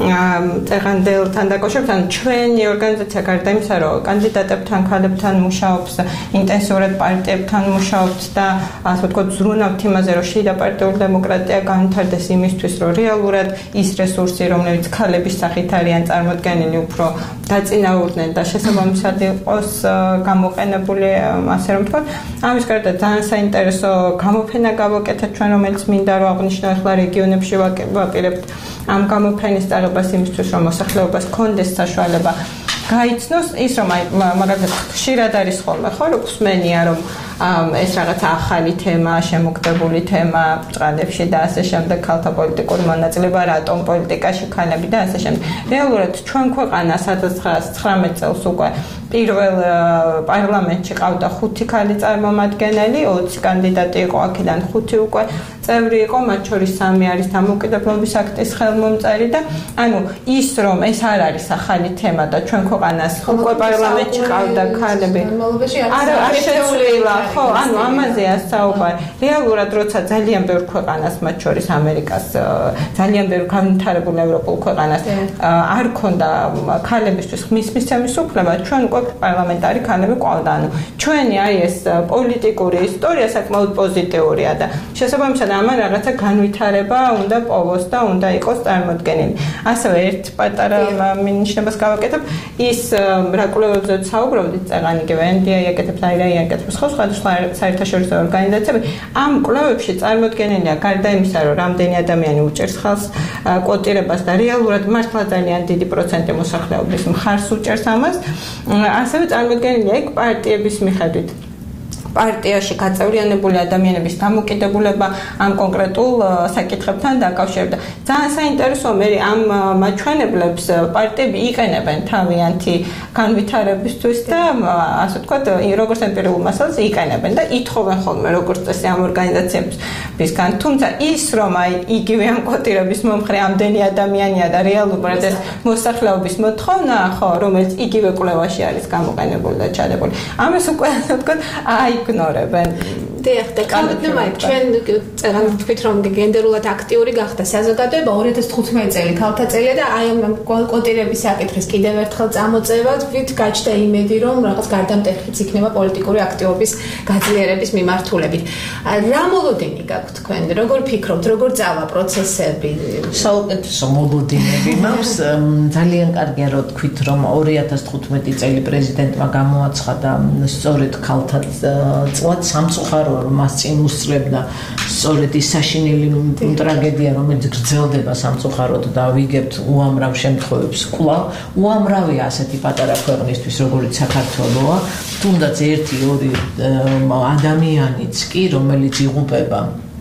წეღანდელთან დაკავშირებით, ჩვენი ორგანიზაცია გარდა იმისა, რომ კანდიდატებთან, ქალებთან მუშაობს, ინტენსიურად პარტიებთან მუშაობს და ასე ვთქვათ, ზრუნავთ იმაზე, რომ შიდა პარტიული დემოკრატია განვითარდეს იმისთვის, რომ რეალურად ის რესურსი, რომლებიც ქალების სახით არიან წარმოდგენილი, უფრო დაწინაურდნენ და შესაბამისად იყოს გამოყენებული, ასე რომ ვთქვათ. ამის გარდა ძალიან საინტერესო გამოფენა გავაკეთეთ ჩვენ, რომელიც მინდა რომ აღნიშნო, ახლა რეგიონებში ვაპირებთ ამ გამოფენის წაღებას იმისთვის, რომ მოსახლეობას ჰქონდეს საშუალება გაიცნოს ის, რომ მაგალითად ხშირად არის ხოლმე ხო, რომ ხსმენია, რომ ეს რაღაც ახალი თემა, შემოგდებული თემა ბრძანებში და ასე შემდეგ, ქალთა პოლიტიკური მონაწილეობა, რატომ პოლიტიკაში ქალები და ასე შემდეგ. რეალურად ჩვენ ქვეყანა სადაც ცხრამეტ წელს უკვე პირველ პარლამენტში ყავდა ხუთი ქალი წარმომადგენელი, ოცი კანდიდატი იყო, აქედან ხუთი უკვე წევრი იყო, მათ შორის სამი არის დამოუკიდებლობის აქტის ხელმომწერი და ანუ ის რომ ეს არ არის ახალი თემა და ჩვენ ქვეყანას უკვე პარლამენტში ყავდა ქალები. არ არ შეცვლილა, ხო, ანუ ამაზეა საუბარი. რეალურად როცა ძალიან ბევრ ქვეყანას, მათ შორის ამერიკას, ძალიან ბევრ განვითარებულ ევროპულ ქვეყანას არ ქონდა ქალებისთვის ხმის მისცემის უფლება, ჩვენ უკვე პარლამენტარი ქალები ყავდა. ანუ ჩვენი აი ეს პოლიტიკური ისტორია საკმაოდ პოზიტიურია და შესაბამისად ამან რაღაცა განვითარება უნდა პოვოს და უნდა იყოს წარმოდგენილი. ასევე ერთ პატარა მინიშნებას გავაკეთებ, ის რა კვლევებზეც საუბრობდით, წეღანი იგივე ენ დი აი აკეთებს, აი არი აკეთებს, სხვა სხვადასხვა საერთაშორისო ორგანიზაციები. ამ კვლევებში წარმოდგენილია გარდა იმისა, რომ რამდენი ადამიანი უჭერს ხალხს კვოტირებას და რეალურად მართლა ძალიან დიდი პროცენტი მოსახლეობის მხარს უჭერს ამას, ასევე წარმოდგენილია იქ პარტიების მიხედვით. პარტიაში გაწევრიანებული ადამიანების დამოკიდებულება ამ კონკრეტულ საკითხებთან დაკავშირებით. ძალიან საინტერესოა, მე ამ მაჩვენებლებს პარტიები იყენებენ თავიანთი განვითარებისთვის და ასე ვთქვათ, როგორც ემპირიულ მასალას იყენებენ და ითხოვენ ხოლმე როგორც წესი ამ ორგანიზაციებისგან. თუმცა ის, რომ აი იგივე ამ კვოტირების მომხრე ამდენი ადამიანია და რეალურად ეს მოსახლეობის მოთხოვნა, ხო, რომელიც იგივე კვლევაში არის გამოყენებული და ჩადებული. ამას უკვე ასე ვთქვათ, აი ignoreben. დიახ, და კანონი მაინც ჩვენ წერან თქვით რომ გენდერულად აქტიური გახდა საზოგადოება ორი ათას თხუთმეტი წელი ქალთა წელია და აი ამ კვოტირების საკითხის კიდევ ერთხელ წამოწევად ვით გაჩნდა იმედი რომ რაღაც გარდამტეხიც იქნება პოლიტიკური აქტივობის გაძლიერების მიმართულებით. რა მოლოდინი გაქვთ თქვენ? როგორ ფიქრობთ, როგორ წავა პროცესები? საუკეთესო მოლოდინები მაქვს. ძალიან კარგია რომ თქვით რომ ორი ათას თხუთმეტი წელი პრეზიდენტმა გამოაცხადა სწორედ ქალთა წვათ სამწუხარო მას წინ უსწრებდა სწორედ ის საშინელი ტრაგედია, რომელიც გრძელდება სამწუხაროდ და ვიგებთ უამრავ შემთხვევებს კვლავ. უამრავია ასეთი პატარა ქვეყნისთვის, როგორიც საქართველოა, თუნდაც ერთი ორი ადამიანიც კი, რომელიც იღუპება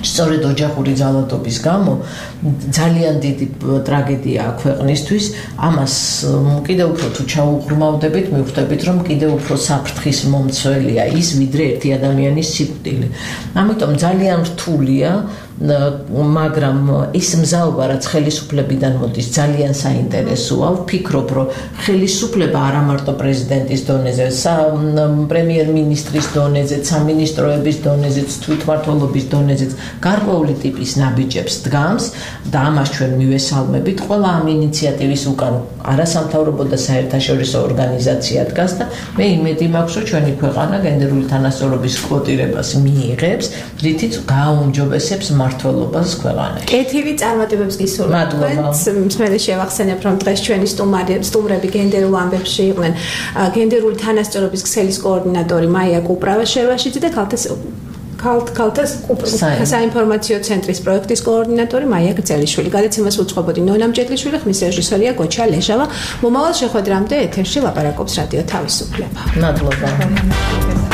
სწორედ ოჯახური ძალადობის გამო ძალიან დიდი ტრაგედია აქვს ქვეყნისთვის. ამას კიდევ უფრო თუ ჩაუღრმავდებით, მივხვდებით, რომ კიდევ უფრო საფრთხის მომცველია ის, ვიდრე ერთი ადამიანის სიკვდილი. ამიტომ ძალიან რთულია, მაგრამ ის მზაობა, რაც ხელისუფლებიდან მოდის, ძალიან საინტერესოა. ვფიქრობ, რომ ხელისუფლება არა მარტო პრეზიდენტის დონეზე, პრემიერ-მინისტრის დონეზე, სამინისტროების დონეზე, თვითმმართველობის დონეზე გარკვეული ტიპის ნაბიჯებს დგამს და ამას ჩვენ მივესალმებით. ყველა ამ ინიციატივის უკან არასამთავრობო და საერთაშორისო ორგანიზაცია დგას და მე იმედი მაქვს, რომ ჩვენი ქვეყანა გენდერული თანასწორობის კვოტირებას მიიღებს, რითიც გააუმჯობესებს მმართველობას ქვეყანაში. კეთილი წარმატებებს გისურვებთ. მე შევახსენებ, რომ დღეს ჩვენი სტუმრები გენდერულ ამბებში იყვნენ გენდერული თანასწორობის ქსელის კოორდინატორი მაია კუპრავაშევაშიძე და ქალთა ქალთა საინფორმაციო ცენტრის პროექტის კოორდინატორი მაია გრძელიშვილი. გადაცემას უძღვებოდი ნონა მჭედლიშვილი, ხმის რეჟისორია გოჩა ლეჟავა. მომავალ შეხვედრამდე ეთერში ლაპარაკობს რადიო თავისუფლება. მადლობა.